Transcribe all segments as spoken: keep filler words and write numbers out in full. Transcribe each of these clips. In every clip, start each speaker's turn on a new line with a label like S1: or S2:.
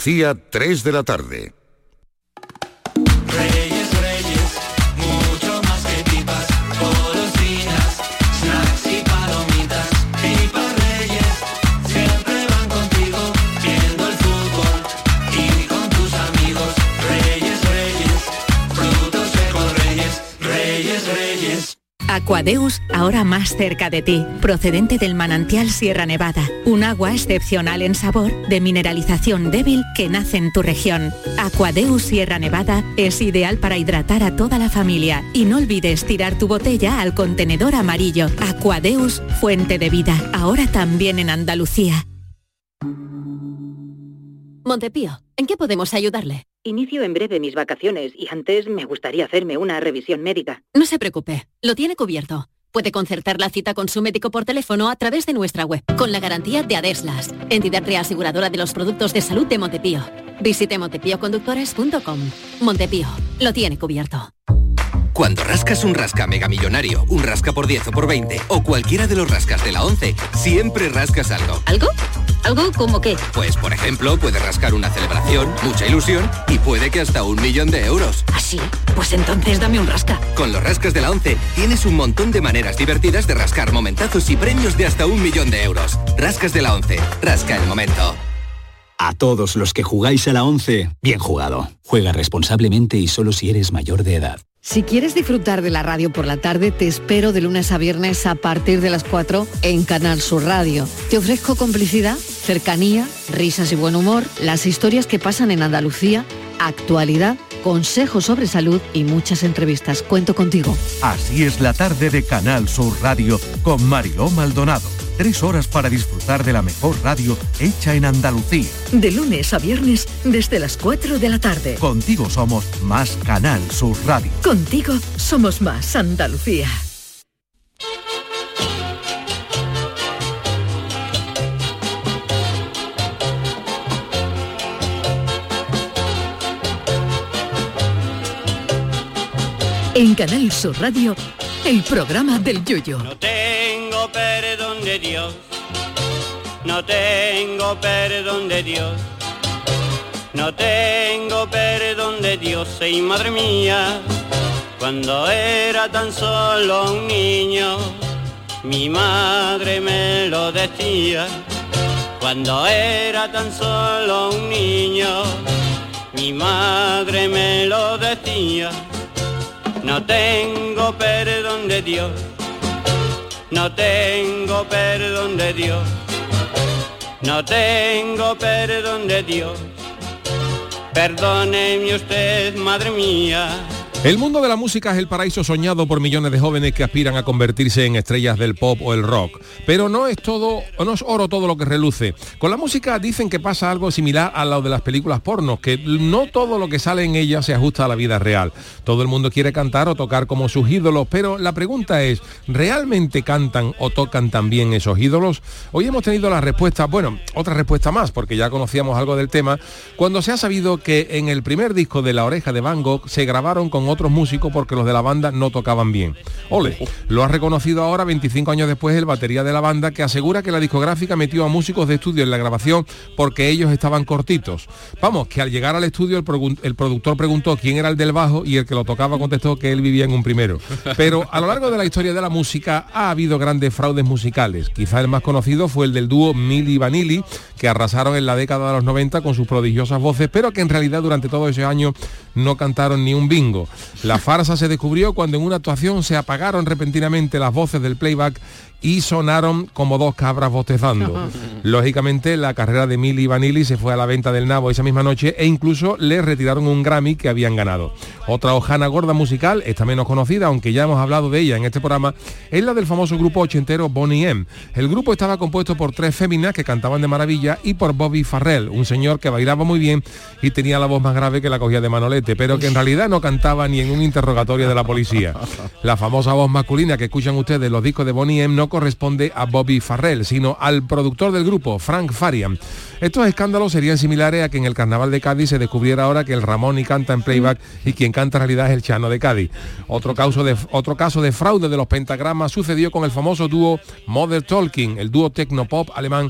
S1: Cía tres de la tarde.
S2: Reyes, Reyes, mucho más que pipas, golosinas, snacks y palomitas. Pipas Reyes, siempre van contigo, viendo el fútbol y con tus amigos. Reyes, Reyes, frutos secos Reyes, Reyes, Reyes.
S3: Aquadeus, ahora más cerca de ti, procedente del manantial Sierra Nevada, un agua excepcional en sabor, de mineralización débil que nace en tu región. Aquadeus Sierra Nevada es ideal para hidratar a toda la familia y no olvides tirar tu botella al contenedor amarillo. Aquadeus, fuente de vida, ahora también en Andalucía.
S4: Montepío, ¿en qué podemos ayudarle?
S5: Inicio en breve mis vacaciones y antes me gustaría hacerme una revisión médica.
S4: No se preocupe, lo tiene cubierto. Puede concertar la cita con su médico por teléfono a través de nuestra web, con la garantía de Adeslas, entidad reaseguradora de los productos de salud de Montepío. Visite montepío conductores punto com. Montepío, lo tiene cubierto.
S6: Cuando rascas un rasca megamillonario, un rasca por diez o por veinte, o cualquiera de los rascas de la once, siempre rascas algo.
S4: ¿Algo? ¿Algo como qué?
S6: Pues, por ejemplo, puedes rascar una celebración, mucha ilusión y puede que hasta un millón de euros.
S4: ¿Ah, sí? Pues entonces dame un rasca.
S6: Con los rascas de la once tienes un montón de maneras divertidas de rascar momentazos y premios de hasta un millón de euros. Rascas de la once. Rasca el momento.
S7: A todos los que jugáis a la once, bien jugado. Juega responsablemente y solo si eres mayor de edad.
S8: Si quieres disfrutar de la radio por la tarde, te espero de lunes a viernes a partir de las cuatro en Canal Sur Radio. Te ofrezco complicidad, cercanía, risas y buen humor, las historias que pasan en Andalucía, actualidad, consejos sobre salud y muchas entrevistas. Cuento contigo.
S9: Así es la tarde de Canal Sur Radio con Mariló Maldonado. Tres horas para disfrutar de la mejor radio hecha en Andalucía.
S10: De lunes a viernes desde las cuatro de la tarde.
S9: Contigo somos más Canal Sur Radio.
S10: Contigo somos más Andalucía. En Canal Sur Radio, el programa del Yoyo.
S2: No tengo perdón de Dios, no tengo perdón de Dios, no tengo perdón de Dios, y madre mía, cuando era tan solo un niño, mi madre me lo decía, cuando era tan solo un niño, mi madre me lo decía. No tengo perdón de Dios, no tengo perdón de Dios, no tengo perdón de Dios, perdóneme usted, madre mía.
S11: El mundo de la música es el paraíso soñado por millones de jóvenes que aspiran a convertirse en estrellas del pop o el rock. Pero no es todo, o no es oro todo lo que reluce. Con la música dicen que pasa algo similar a lo de las películas pornos, que no todo lo que sale en ellas se ajusta a la vida real. Todo el mundo quiere cantar o tocar como sus ídolos, pero la pregunta es, ¿realmente cantan o tocan también esos ídolos? Hoy hemos tenido la respuesta, bueno, otra respuesta más, porque ya conocíamos algo del tema, cuando se ha sabido que en el primer disco de La Oreja de Van Gogh se grabaron con otros músicos porque los de la banda no tocaban bien. Ole, lo ha reconocido ahora veinticinco años después el batería de la banda, que asegura que la discográfica metió a músicos de estudio en la grabación porque ellos estaban cortitos. Vamos, que al llegar al estudio el, pro- el productor preguntó quién era el del bajo y el que lo tocaba contestó que él vivía en un primero. Pero a lo largo de la historia de la música ha habido grandes fraudes musicales. Quizá el más conocido fue el del dúo Milli Vanilli, que arrasaron en la década de los noventa con sus prodigiosas voces, pero que en realidad durante todos esos años no cantaron ni un bingo. La farsa se descubrió cuando en una actuación se apagaron repentinamente las voces del playback y sonaron como dos cabras bostezando. Lógicamente la carrera de Milli Vanilli se fue a la venta del nabo esa misma noche e incluso le retiraron un Grammy que habían ganado. Otra hojana gorda musical, esta menos conocida, aunque ya hemos hablado de ella en este programa, es la del famoso grupo ochentero Boney M. El grupo estaba compuesto por tres féminas que cantaban de maravilla y por Bobby Farrell, un señor que bailaba muy bien y tenía la voz más grave que la cogía de Manolete, pero que en realidad no cantaba ni en un interrogatorio de la policía. La famosa voz masculina que escuchan ustedes en los discos de Boney M no corresponde a Bobby Farrell, sino al productor del grupo, Frank Farian. Estos escándalos serían similares a que en el Carnaval de Cádiz se descubriera ahora que el Ramón y canta en playback y quien canta en realidad es el Chano de Cádiz. Otro caso de, otro caso de fraude de los pentagramas sucedió con el famoso dúo Mother Talking, el dúo tecnopop alemán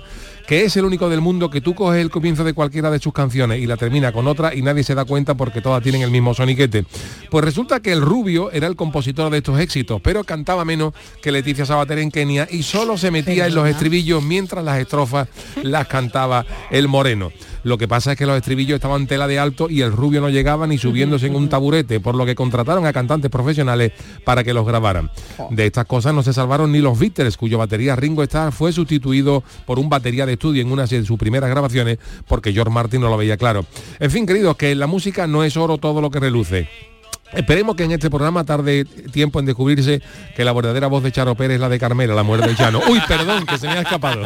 S11: que es el único del mundo que tú coges el comienzo de cualquiera de sus canciones y la termina con otra y nadie se da cuenta porque todas tienen el mismo soniquete. Pues resulta que el Rubio era el compositor de estos éxitos, pero cantaba menos que Leticia Sabater en Kenia y solo se metía en los estribillos mientras las estrofas las cantaba el Moreno. Lo que pasa es que los estribillos estaban tela de alto y el Rubio no llegaba ni subiéndose en un taburete, por lo que contrataron a cantantes profesionales para que los grabaran. De estas cosas no se salvaron ni los Beatles, cuyo batería Ringo Starr fue sustituido por un batería de estudio en una de sus primeras grabaciones porque George Martin no lo veía claro. En fin, queridos, que la música no es oro todo lo que reluce. Esperemos que en este programa tarde tiempo en descubrirse que la verdadera voz de Charo Pérez es la de Carmela, la mujer de Chano. Uy, perdón, que se me ha escapado.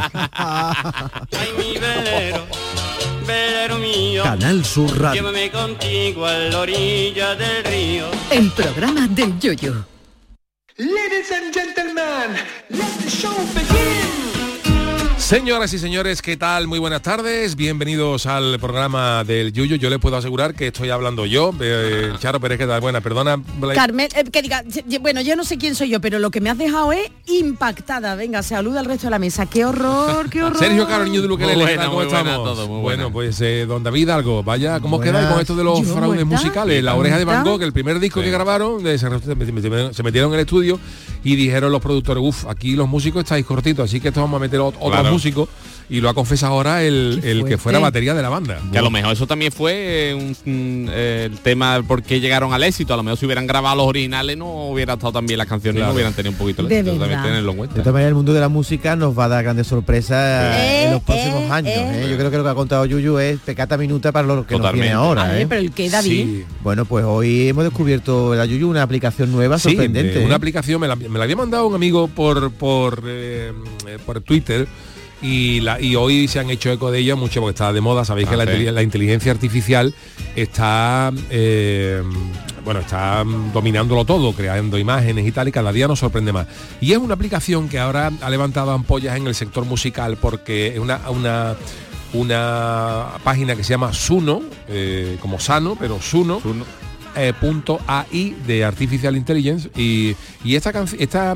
S2: Ay, mi velero, velero mío,
S10: Canal Sur Radio.
S2: llévame contigo a la orilla del río.
S10: El programa del Yoyo.
S12: Ladies and gentlemen, let the show begin.
S11: Señoras y señores, ¿qué tal? Muy buenas tardes, bienvenidos al programa del Yuyo. Yo les puedo asegurar que estoy hablando yo, eh, Charo Pérez, ¿qué tal? Buena, perdona.
S13: Carmen, eh, que diga, bueno, yo no sé quién soy yo, pero lo que me has dejado es impactada. Venga, saluda al resto de la mesa. ¡Qué horror, qué horror!
S11: Sergio Caro, niño de Luquelele,
S14: buena,
S11: ¿cómo estamos?
S14: Todo, muy
S11: bueno, pues eh, don David Algo, vaya, ¿cómo os quedáis con esto de los
S13: Yo,
S11: fraudes
S13: ¿verdad?
S11: musicales? La Oreja de Van Gogh, el primer disco
S14: Sí.
S11: que grabaron, de- se, se- se metieron en el estudio y dijeron los productores, uff, aquí los músicos estáis cortitos, así que esto vamos a meter ot- otros
S14: Claro.
S11: músicos. Y lo ha confesado ahora el, el que fuera batería de la banda.
S14: Que a lo mejor eso también fue eh, un, un, eh, el tema por qué llegaron al éxito. A lo mejor si hubieran grabado los originales no hubiera estado tan bien las canciones,
S11: Claro.
S14: no hubieran tenido un poquito el
S13: De
S14: éxito. También
S13: verdad.
S14: tenerlo en cuenta.
S15: De todas maneras, el mundo de la música nos va a dar grandes sorpresas
S13: Eh,
S15: en los próximos
S13: eh,
S15: años.
S13: eh.
S15: ¿eh? Yo creo que lo que ha contado Yuyu es pecata minuta para lo que
S14: Totalmente.
S15: nos viene
S13: A
S15: ahora.
S13: ver,
S15: ¿eh?
S13: pero el que, David.
S11: Sí.
S15: Bueno, pues hoy hemos descubierto la Yuyu una aplicación nueva
S11: Sí,
S15: sorprendente.
S11: eh, una
S15: ¿eh?
S11: aplicación, me la, me la había mandado un amigo por por, eh, eh, por Twitter y, la, y hoy se han hecho eco de ella mucho porque está de moda. Sabéis
S14: Ah,
S11: que la,
S14: sí.
S11: inteli- la inteligencia artificial está eh, bueno está dominándolo todo, creando imágenes y tal, y cada día nos sorprende más. Y es una aplicación que ahora ha levantado ampollas en el sector musical porque es una, una una página que se llama Suno, eh, como sano, pero Suno.
S14: Suno.
S11: Eh, punto A I de Artificial Intelligence y, y esta, canc- esta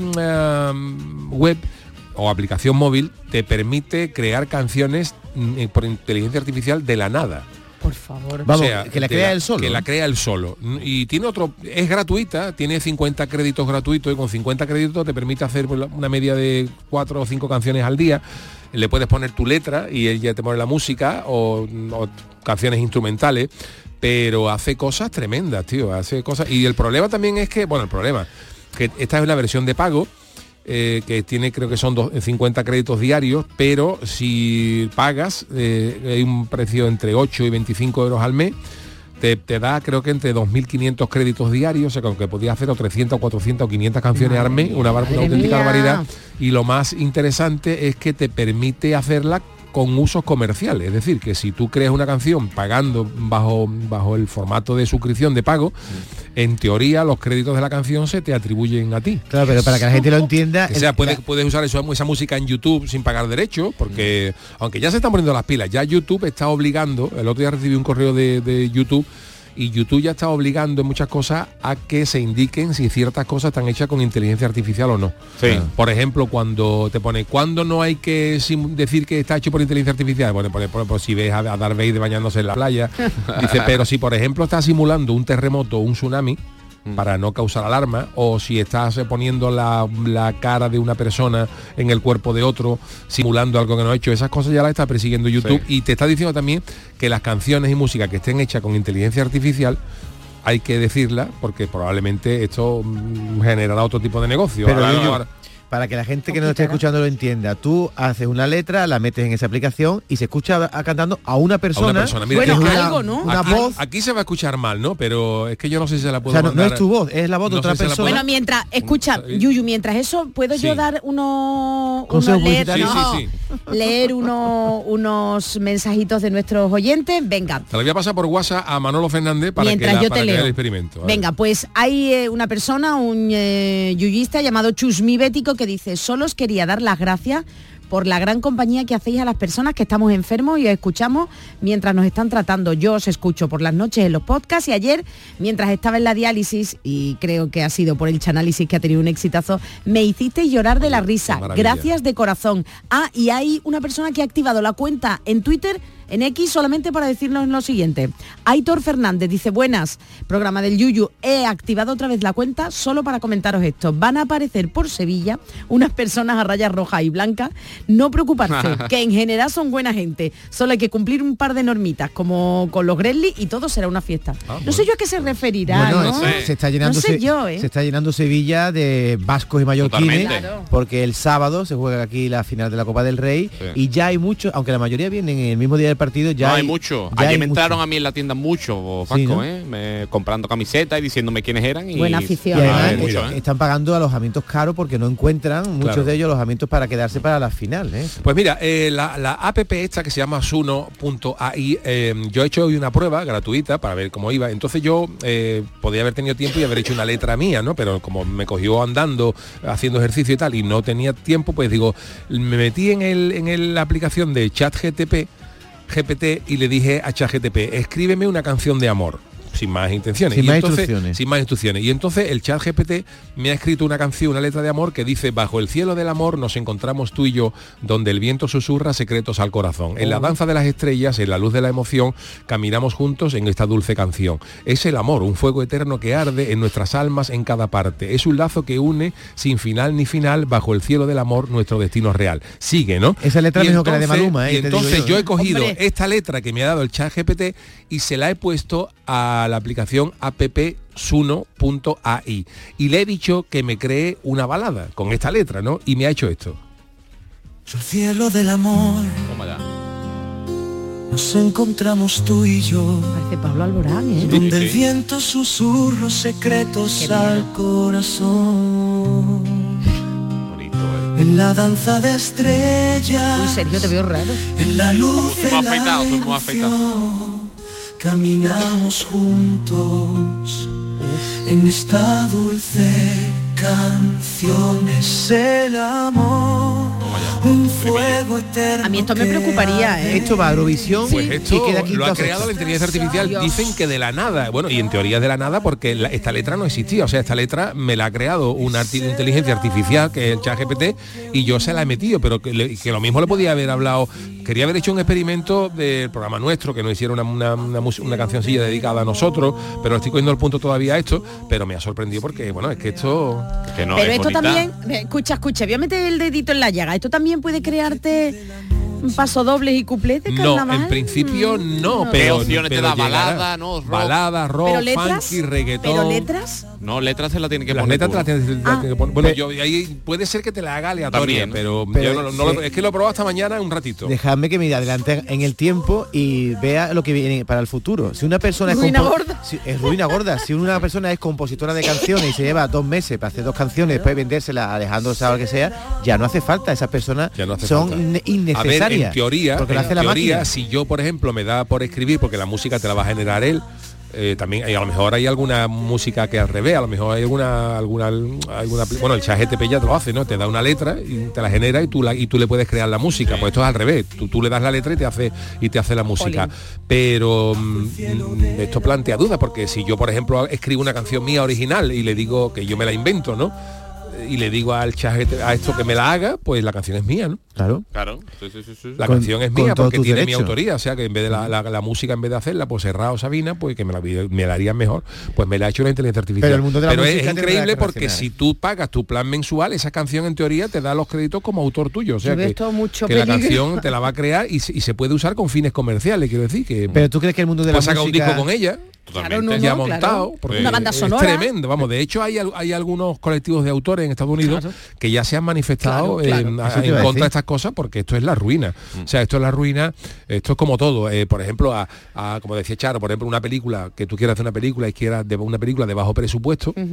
S11: mm, web o aplicación móvil te permite crear canciones mm, por inteligencia artificial de la nada.
S13: Por favor.
S15: Vamos,
S11: O sea,
S15: que la
S11: de
S15: crea él solo.
S11: Que la crea él solo. Y tiene otro, es gratuita, tiene cincuenta créditos gratuitos y con cincuenta créditos te permite hacer pues, una media de cuatro o cinco canciones al día. Le puedes poner tu letra y él ya te pone la música o, o canciones instrumentales, pero hace cosas tremendas, tío, hace cosas. Y el problema también es que, bueno, el problema, que esta es una versión de pago, eh, que tiene, creo que son dos, cincuenta créditos diarios, pero si pagas, eh, hay un precio entre ocho y veinticinco euros al mes, te, te da creo que entre dos mil quinientos créditos diarios, o sea, con que podías hacer o trescientas, cuatrocientas o quinientas canciones al mes, una, bar- una
S13: Madre
S11: auténtica
S13: mía.
S11: barbaridad. Y lo más interesante es que te permite hacerla con usos comerciales, es decir, que si tú creas una canción pagando bajo, bajo el formato de suscripción de pago, en teoría los créditos de la canción se te atribuyen a ti.
S15: Claro, pero para que la gente lo entienda...
S11: O sea,
S15: el-
S11: puedes,
S15: la-
S11: puedes usar eso- esa música en YouTube sin pagar derecho, porque aunque ya se están poniendo las pilas, ya YouTube está obligando, el otro día recibí un correo de, de YouTube, y YouTube ya está obligando en muchas cosas a que se indiquen si ciertas cosas están hechas con inteligencia artificial o no.
S14: Sí.
S11: Por ejemplo, cuando te pone, ¿cuándo no hay que sim- decir que está hecho por inteligencia artificial? Bueno, por ejemplo, si ves a, a Darth Vader bañándose en la playa, dice, pero si por ejemplo está simulando un terremoto o un tsunami, para no causar alarma, o si estás eh, poniendo la, la cara de una persona en el cuerpo de otro, simulando algo que no ha hecho, esas cosas ya las está persiguiendo YouTube.
S14: Sí.
S11: Y te está diciendo también que las canciones y música que estén hechas con inteligencia artificial hay que decirla, porque probablemente esto mm, generará otro tipo de negocio.
S15: Pero
S11: Ahora-
S15: Yuyu,
S11: ahora-
S15: para que la gente que nos esté escuchando lo entienda, tú haces una letra, la metes en esa aplicación y se escucha a- cantando a una
S11: a
S15: persona.
S11: una persona. Mira,
S15: que es
S11: es
S15: una,
S13: algo, ¿no?
S15: una
S11: aquí,
S15: voz.
S11: aquí se va a escuchar mal, ¿no? Pero es que yo no sé si se la
S15: O
S11: puedo
S15: sea, no, no
S11: mandar.
S15: es tu voz, es la voz de
S11: No
S15: otra
S11: sé si la
S15: persona.
S11: puedo-
S13: Bueno, mientras, escucha,
S11: Sí.
S13: Yuyu, mientras eso, ¿puedo
S11: Sí.
S13: yo dar unos,
S15: Consejos
S13: unos leer,
S15: publicitarios.
S13: no,
S11: Sí, sí,
S13: leer unos, unos mensajitos de nuestros oyentes? Venga.
S11: Te la voy a pasar por WhatsApp a Manolo Fernández para
S13: Mientras
S11: que, la,
S13: yo
S11: para
S13: te
S11: que haga
S13: leo.
S11: el experimento. A ver.
S13: Venga, pues hay eh, una persona, un eh, yuyista llamado Chusmi Bético, que dice: solo os quería dar las gracias por la gran compañía que hacéis a las personas que estamos enfermos y os escuchamos mientras nos están tratando. Yo os escucho por las noches en los podcasts y ayer, mientras estaba en la diálisis, y creo que ha sido por el Chanálisis que ha tenido un exitazo, me hicisteis llorar de la risa. Gracias de corazón. Ah, y hay una persona que ha activado la cuenta en Twitter, en X, solamente para decirnos lo siguiente. Aitor Fernández dice, buenas, programa del Yuyu, he activado otra vez la cuenta solo para comentaros esto. Van a aparecer por Sevilla unas personas a rayas rojas y blancas. No preocuparse, que en general son buena gente. Solo hay que cumplir un par de normitas, como con los Gremlins, y todo será una fiesta. Ah, bueno. No sé yo a qué se referirá,
S15: bueno,
S13: ¿no?
S15: Se, se está llenando,
S13: no sé
S15: se,
S13: yo, ¿eh?
S15: se está llenando Sevilla de vascos y mallorquines,
S14: claro.
S15: porque el sábado se juega aquí la final de la Copa del Rey,
S14: sí.
S15: y ya hay muchos, aunque la mayoría vienen en el mismo día del partido, ya
S14: no,
S15: hay,
S14: hay mucho.
S15: Ya
S14: Ayer
S15: hay
S14: me entraron
S15: mucho.
S14: a mí en la tienda mucho, Vasco,
S15: Sí, ¿no?
S14: ¿eh? Me, comprando camisetas y diciéndome quiénes eran. Y,
S13: buena afición.
S15: Y además,
S14: Ah,
S15: eh,
S14: mucho, ¿eh?
S15: están pagando alojamientos caros porque no encuentran muchos
S11: Claro.
S15: de ellos alojamientos para quedarse para la final, ¿eh?
S11: Pues mira, eh, la, la app esta que se llama suno punto a i, eh, yo he hecho hoy una prueba gratuita para ver cómo iba. Entonces yo eh, podía haber tenido tiempo y haber hecho una letra mía, ¿no? Pero como me cogió andando, haciendo ejercicio y tal, y no tenía tiempo, pues digo, me metí en, el, en el, la aplicación de ChatGPT G P T y le dije a ChatGPT, escríbeme una canción de amor. Sin más intenciones.
S15: Sin
S11: y
S15: más
S11: entonces,
S15: instrucciones.
S11: Sin más instrucciones. Y entonces el ChatGPT me ha escrito una canción, una letra de amor que dice, bajo el cielo del amor nos encontramos tú y yo, donde el viento susurra secretos al corazón. En la danza de las estrellas, en la luz de la emoción, caminamos juntos en esta dulce canción. Es el amor, un fuego eterno que arde en nuestras almas en cada parte. Es un lazo que une, sin final ni final, bajo el cielo del amor, nuestro destino real. Sigue, ¿no?
S15: Esa letra
S11: Y
S15: mejor que la de
S11: entonces-
S15: Maluma, ¿eh?
S11: Y
S15: Te digo
S11: entonces
S15: yo,
S11: yo
S15: ¿eh?
S11: he cogido
S13: Hombre.
S11: esta letra que me ha dado el ChatGPT y se la he puesto a la aplicación app suno punto a i y le he dicho que me cree una balada con esta letra, ¿no? Y me ha hecho esto.
S16: El cielo del amor,
S14: Toma ya.
S16: nos encontramos tú y yo,
S13: Parece Pablo Alborán, ¿eh?
S16: donde
S14: sí.
S16: el viento susurra secretos
S13: Qué
S16: al
S13: miedo.
S16: corazón.
S14: Bonito, ¿eh?
S16: En la danza de estrellas,
S13: Uy, Sergio, te veo raro.
S16: en la luz de
S14: Muy
S16: la
S14: afeitado, soy muy afeitado.
S16: emoción, caminamos juntos en esta dulce canción. Es el amor, un fuego eterno.
S13: A mí esto me
S16: que
S13: preocuparía, ¿eh?
S15: Esto va a Eurovisión
S11: Pues
S15: y
S11: esto
S15: queda quinto
S11: lo ha
S15: o
S11: creado la
S15: sexto.
S11: inteligencia artificial.
S13: Dios.
S11: Dicen que de la nada. Bueno, y en teoría es de la nada porque la- esta letra no existía. O sea, esta letra me la ha creado una arti- inteligencia artificial, que es el ChatGPT, y yo se la he metido, pero que, le- que lo mismo le podía haber hablado. Quería haber hecho un experimento del programa nuestro, que nos hiciera una, una, una, mus- una cancioncilla dedicada a nosotros, pero estoy cogiendo el punto todavía a esto, pero me ha sorprendido porque, bueno, es que esto...
S14: Que no,
S13: Pero
S14: es
S13: esto
S14: bonita.
S13: también, escucha, escucha, voy a meter el dedito en la llaga. Esto también puede crearte pasodobles y cuplés de
S11: No,
S13: carnaval.
S11: en principio no,
S13: no.
S11: pero...
S14: ¿Qué opciones te
S11: pero
S14: da?
S11: llegará.
S14: Balada, ¿no? Rock.
S11: Balada, rock,
S13: Pero letras,
S11: funky, reggaetón...
S13: pero letras.
S14: No, letras se la tiene que
S11: Las
S14: poner.
S11: letras te las
S14: tú.
S11: tienes te las
S13: Ah.
S11: tienes que poner. Bueno, yo ahí puede ser que te la haga aleatoria,
S14: También,
S11: pero,
S15: pero
S11: yo no, no lo-
S15: sí.
S11: es que lo he probado hasta mañana un ratito.
S15: Dejadme que me adelante en el tiempo y vea lo que viene para el futuro. Si una persona
S13: Ruina
S15: es compo-
S13: gorda.
S15: si- es ruina gorda. Si una persona es compositora de canciones y se lleva dos meses para hacer dos canciones, después vendérsela a Alejandro Sanz o lo que sea, ya no hace falta. Esas personas
S11: Ya no hace
S15: son
S11: falta.
S15: inne-
S11: A ver,
S15: innecesarias.
S11: en teoría,
S15: porque lo
S11: en
S15: hace la
S11: teoría,
S15: máquina.
S11: si yo, por ejemplo, me da por escribir, porque la música te la va a generar él, eh, también y a lo mejor hay alguna música que al revés, a lo mejor hay alguna alguna alguna bueno, el ChatGPT ya te lo hace, ¿no? Te da una letra y te la genera y tú la y tú le puedes crear la música. Pues esto es al revés, tú, tú le das la letra y te hace y te hace la música.
S13: Jolín.
S11: Pero mm, esto plantea dudas, porque si yo, por ejemplo, escribo una canción mía original y le digo que yo me la invento, ¿no? Y le digo al ChatGPT a esto que me la haga, pues la canción es mía, ¿no?
S15: Claro.
S14: Claro. Sí, sí, sí, sí.
S11: La
S15: Con-
S11: canción es
S15: con
S11: mía
S15: todos
S11: porque
S15: tus
S11: tiene mi
S15: derechos.
S11: autoría, o sea que en vez de la, la- la música, en vez de hacerla, pues Serrao Sabina, pues que me la, me la harían mejor, pues me la ha hecho la inteligencia artificial.
S15: Pero el mundo de la
S11: Pero es,
S15: música
S11: es
S15: tiene
S11: increíble
S15: que
S11: porque
S15: reaccionar.
S11: si tú pagas tu plan mensual, esa canción en teoría te da los créditos como autor tuyo, o sea
S13: Yo veo
S11: que,
S13: esto mucho
S11: que la
S13: peligro.
S11: canción te la va a crear y, se- y se puede usar con fines comerciales, quiero decir que
S15: Pero tú crees que el mundo de la
S11: puedes sacar un
S15: música...
S11: disco con ella.
S13: Claro, no,
S11: ya
S13: no,
S11: montado,
S13: claro.
S11: porque
S13: Una banda
S11: es
S13: sonora.
S11: tremendo, vamos. De hecho, hay, al- hay algunos colectivos de autores en Estados Unidos
S13: Claro.
S11: que ya se han manifestado
S13: Claro, claro.
S11: en,
S15: Eso te
S11: en
S15: iba a
S11: contra
S15: decir.
S11: de estas cosas, porque esto es la ruina. O sea, esto es la ruina, esto es como todo. Eh, por ejemplo, a, a, como decía Charo, por ejemplo, una película, que tú quieras hacer una película y quieras de, una película de bajo presupuesto,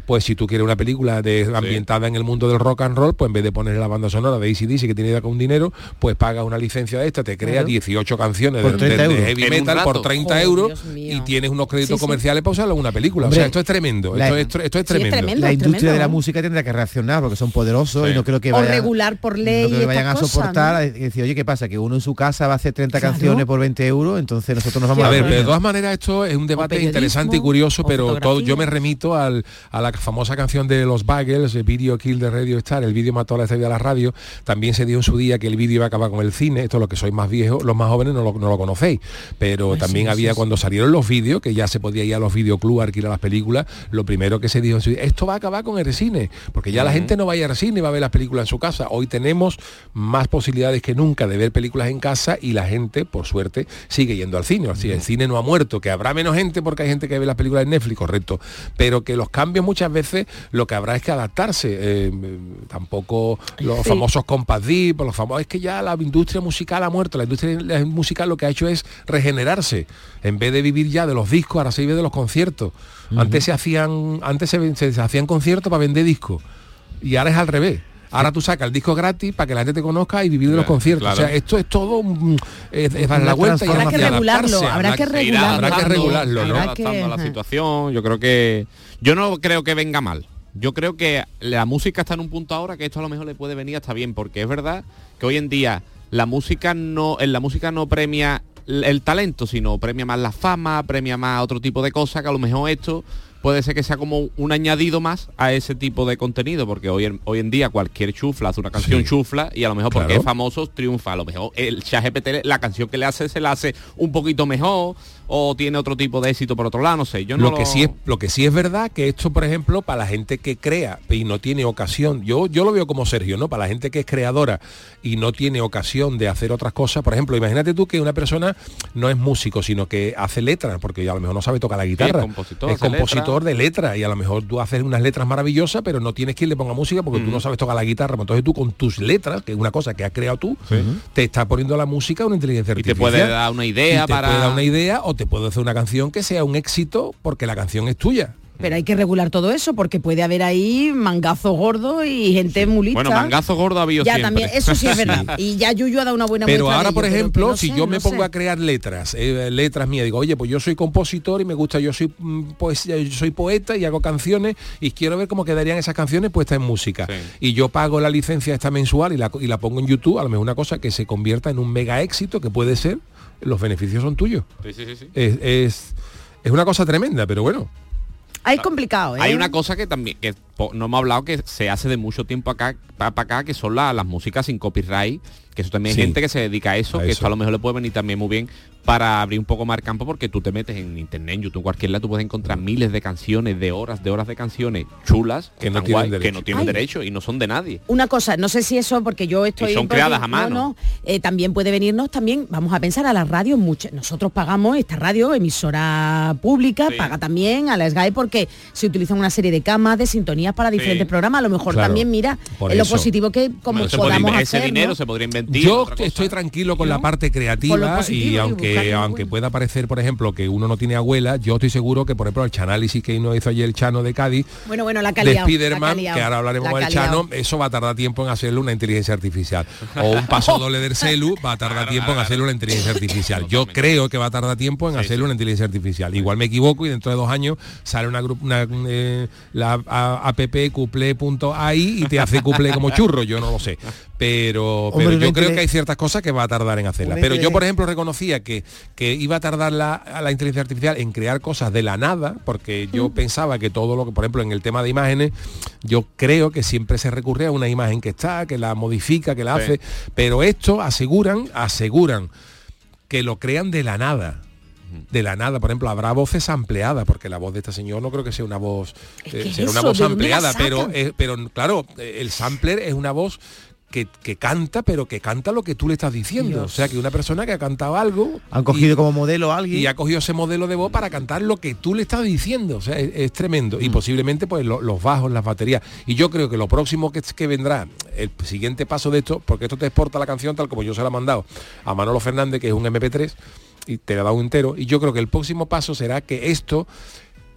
S11: pues si tú quieres una película de ambientada sí. en el mundo del rock and roll, pues en vez de poner la banda sonora de A C D C que tiene con dinero, pues pagas una licencia de esta, te crea claro. dieciocho canciones de, de, de heavy metal por treinta oh, euros y tienes unos créditos sí, comerciales sí. para usarlo en una película. Hombre, o sea, esto es tremendo,
S15: la,
S11: esto, es, esto es tremendo. Sí, es tremendo. La industria tremendo. de la música tendrá que reaccionar porque son poderosos sí. y no creo que vayan,
S13: o regular por ley
S15: no creo que vayan a
S13: cosas,
S15: soportar
S13: ¿no?
S15: y decir, oye, ¿qué pasa? Que uno en su casa va a hacer treinta claro. canciones por veinte euros, entonces nosotros nos vamos
S11: a... A ver,
S15: ver,
S11: pero de todas maneras esto es un debate interesante y curioso, pero todo, yo me remito al, a la famosa canción de los Buggles, el Video Kill de Radio Star, el vídeo mató a la estrella de la radio. También se dio en su día que el vídeo iba a acabar con el cine, esto es lo que sois más viejos, los más jóvenes no lo, no lo conocéis, pero pues también sí, había sí, cuando sí. salieron los vídeos, que ya se podía ir a los videoclubs a alquilar las películas, lo primero que se dijo en su día, esto va a acabar con el cine, porque ya uh-huh. la gente no va a ir al cine y va a ver las películas en su casa. Hoy tenemos más posibilidades que nunca de ver películas en casa y la gente, por suerte, sigue yendo al cine. O sea, el cine no ha muerto, que habrá menos gente porque hay gente que ve las películas en Netflix, correcto, pero que los cambios muchas veces lo que habrá es que adaptarse. Eh, tampoco los sí. famosos compact disc, los famosos, es que ya la industria musical ha muerto. La industria musical lo que ha hecho es regenerarse. En vez de vivir ya de los discos, ahora se vive de los conciertos. Uh-huh. Antes se hacían, antes se, se, se hacían conciertos para vender discos. Y ahora es al revés. Ahora tú sacas el disco gratis para que la gente te conozca y vivir de los conciertos. Claro. O sea, esto es todo es, es dar la vuelta y
S13: habrá que regularlo, habrá que regularlo,
S11: habrá que regularlo, ¿no?
S14: Adaptando a la situación. Yo creo que yo no creo que venga mal. Yo creo que la música está en un punto ahora que esto a lo mejor le puede venir hasta bien, porque es verdad que hoy en día la música no en la música no premia el talento, sino premia más la fama, premia más otro tipo de cosas, que a lo mejor esto puede ser que sea como un añadido más a ese tipo de contenido, porque hoy en, hoy en día cualquier chufla hace una canción sí. chufla y a lo mejor porque claro. es famoso triunfa. A lo mejor el ChatGPT, la canción que le hace se la hace un poquito mejor o tiene otro tipo de éxito por otro lado, no sé. Yo no
S11: lo,
S14: lo...
S11: que sí es lo que sí es verdad que esto, por ejemplo, para la gente que crea y no tiene ocasión, yo yo lo veo como Sergio, ¿no? Para la gente que es creadora y no tiene ocasión de hacer otras cosas, por ejemplo, imagínate tú que una persona no es músico, sino que hace letras, porque a lo mejor no sabe tocar la guitarra, sí, compositor, es compositor letra. de letras y a lo mejor tú haces unas letras maravillosas, pero no tienes quien le ponga música porque mm. tú no sabes tocar la guitarra, entonces tú con tus letras, que es una cosa que has creado tú, sí. te está poniendo la música una inteligencia artificial.
S14: Y te puede dar una idea
S11: y te
S14: para...
S11: puede dar una idea o te puede hacer una canción que sea un éxito porque la canción es tuya.
S13: Pero hay que regular todo eso porque puede haber ahí mangazo gordo y gente sí. muy lista.
S14: Bueno, mangazo gordo ha habido
S13: ya
S14: siempre.
S13: También, eso sí es verdad. Sí. Y ya Yuyu ha dado una buena
S11: Pero
S13: muestra
S11: ahora,
S13: de
S11: por
S13: ello,
S11: ejemplo,
S13: no
S11: si
S13: sé,
S11: yo
S13: no
S11: me
S13: sé.
S11: pongo a crear letras, eh, letras mías, digo, oye, pues yo soy compositor y me gusta, yo soy pues yo soy poeta y hago canciones y quiero ver cómo quedarían esas canciones puestas en música. Sí. Y yo pago la licencia esta mensual y la, y la pongo en YouTube, a lo mejor una cosa que se convierta en un mega éxito, que puede ser, los beneficios son tuyos.
S14: Sí, sí, sí, sí.
S11: Es, es, es una cosa tremenda, pero bueno.
S13: Hay complicado, ¿eh?
S14: Hay una cosa que también, que no hemos hablado, que se hace de mucho tiempo acá para acá, que son la, las músicas sin copyright, que eso también sí. hay gente que se dedica a eso, a que eso. Esto a lo mejor le puede venir también muy bien para abrir un poco más el campo, porque tú te metes en internet, en YouTube, en cualquier lado, tú puedes encontrar miles de canciones, de horas, de horas de canciones chulas
S11: que no tienen, guay, derecho.
S14: Que no tienen derecho y no son de nadie.
S13: Una cosa, no sé si eso, porque yo estoy...
S14: Y son creadas a mano.
S13: No, no, eh, también puede venirnos, también, vamos a pensar a la radio, mucho, nosotros pagamos esta radio, emisora pública, sí. paga también a la S G A E porque se utilizan una serie de camas, de sintonías para diferentes sí. programas, a lo mejor claro. también mira en lo positivo que como
S14: bueno,
S13: podamos
S14: hacer,
S13: hacer,
S14: ese dinero
S13: ¿no?
S14: se podría invertir.
S11: Yo estoy tranquilo con ¿no? la parte creativa y, y aunque
S13: y
S11: aunque bueno. pueda parecer, por ejemplo, que uno no tiene abuela, yo estoy seguro que, por ejemplo, el chanálisis que nos hizo ayer el Chano de Cádiz,
S13: bueno, bueno, la
S11: de Spiderman, que ahora hablaremos del Chano, eso va a tardar tiempo en hacerlo una inteligencia artificial. O un paso doble del celu va a tardar tiempo en hacerlo una inteligencia artificial. Yo creo que va a tardar tiempo en sí, hacerlo sí. una inteligencia artificial. Igual me equivoco y dentro de dos años sale una, una eh, la app cuplé punto a i y te hace cuplé como churro, yo no lo sé. Pero, pero Hombre, yo creo que hay ciertas cosas que va a tardar en hacerlas. Pero yo, por ejemplo, reconocía que, que iba a tardar la, a la inteligencia artificial en crear cosas de la nada, porque yo mm. pensaba que todo lo que, por ejemplo, en el tema de imágenes, yo creo que siempre se recurre a una imagen que está, que la modifica, que la sí. hace, pero esto aseguran, aseguran que lo crean de la nada. De la nada, por ejemplo, habrá voces ampliadas, porque la voz de este señor no creo que sea una voz,
S13: es que
S11: eh, será
S13: eso,
S11: una voz ampliada,
S13: la
S11: pero, eh, pero claro, el sampler es una voz Que, que canta, pero que canta lo que tú le estás diciendo. Dios. O sea, que una persona que ha cantado algo...
S15: Han cogido
S11: y,
S15: como modelo a alguien.
S11: Y ha cogido ese modelo de voz para cantar lo que tú le estás diciendo. O sea, es, es tremendo. Mm. Y posiblemente, pues, lo, los bajos, las baterías. Y yo creo que lo próximo que, que vendrá, el siguiente paso de esto, porque esto te exporta la canción tal como yo se la he mandado a Manolo Fernández, que es un eme pe tres, y te la ha dado entero. Y yo creo que el próximo paso será que esto...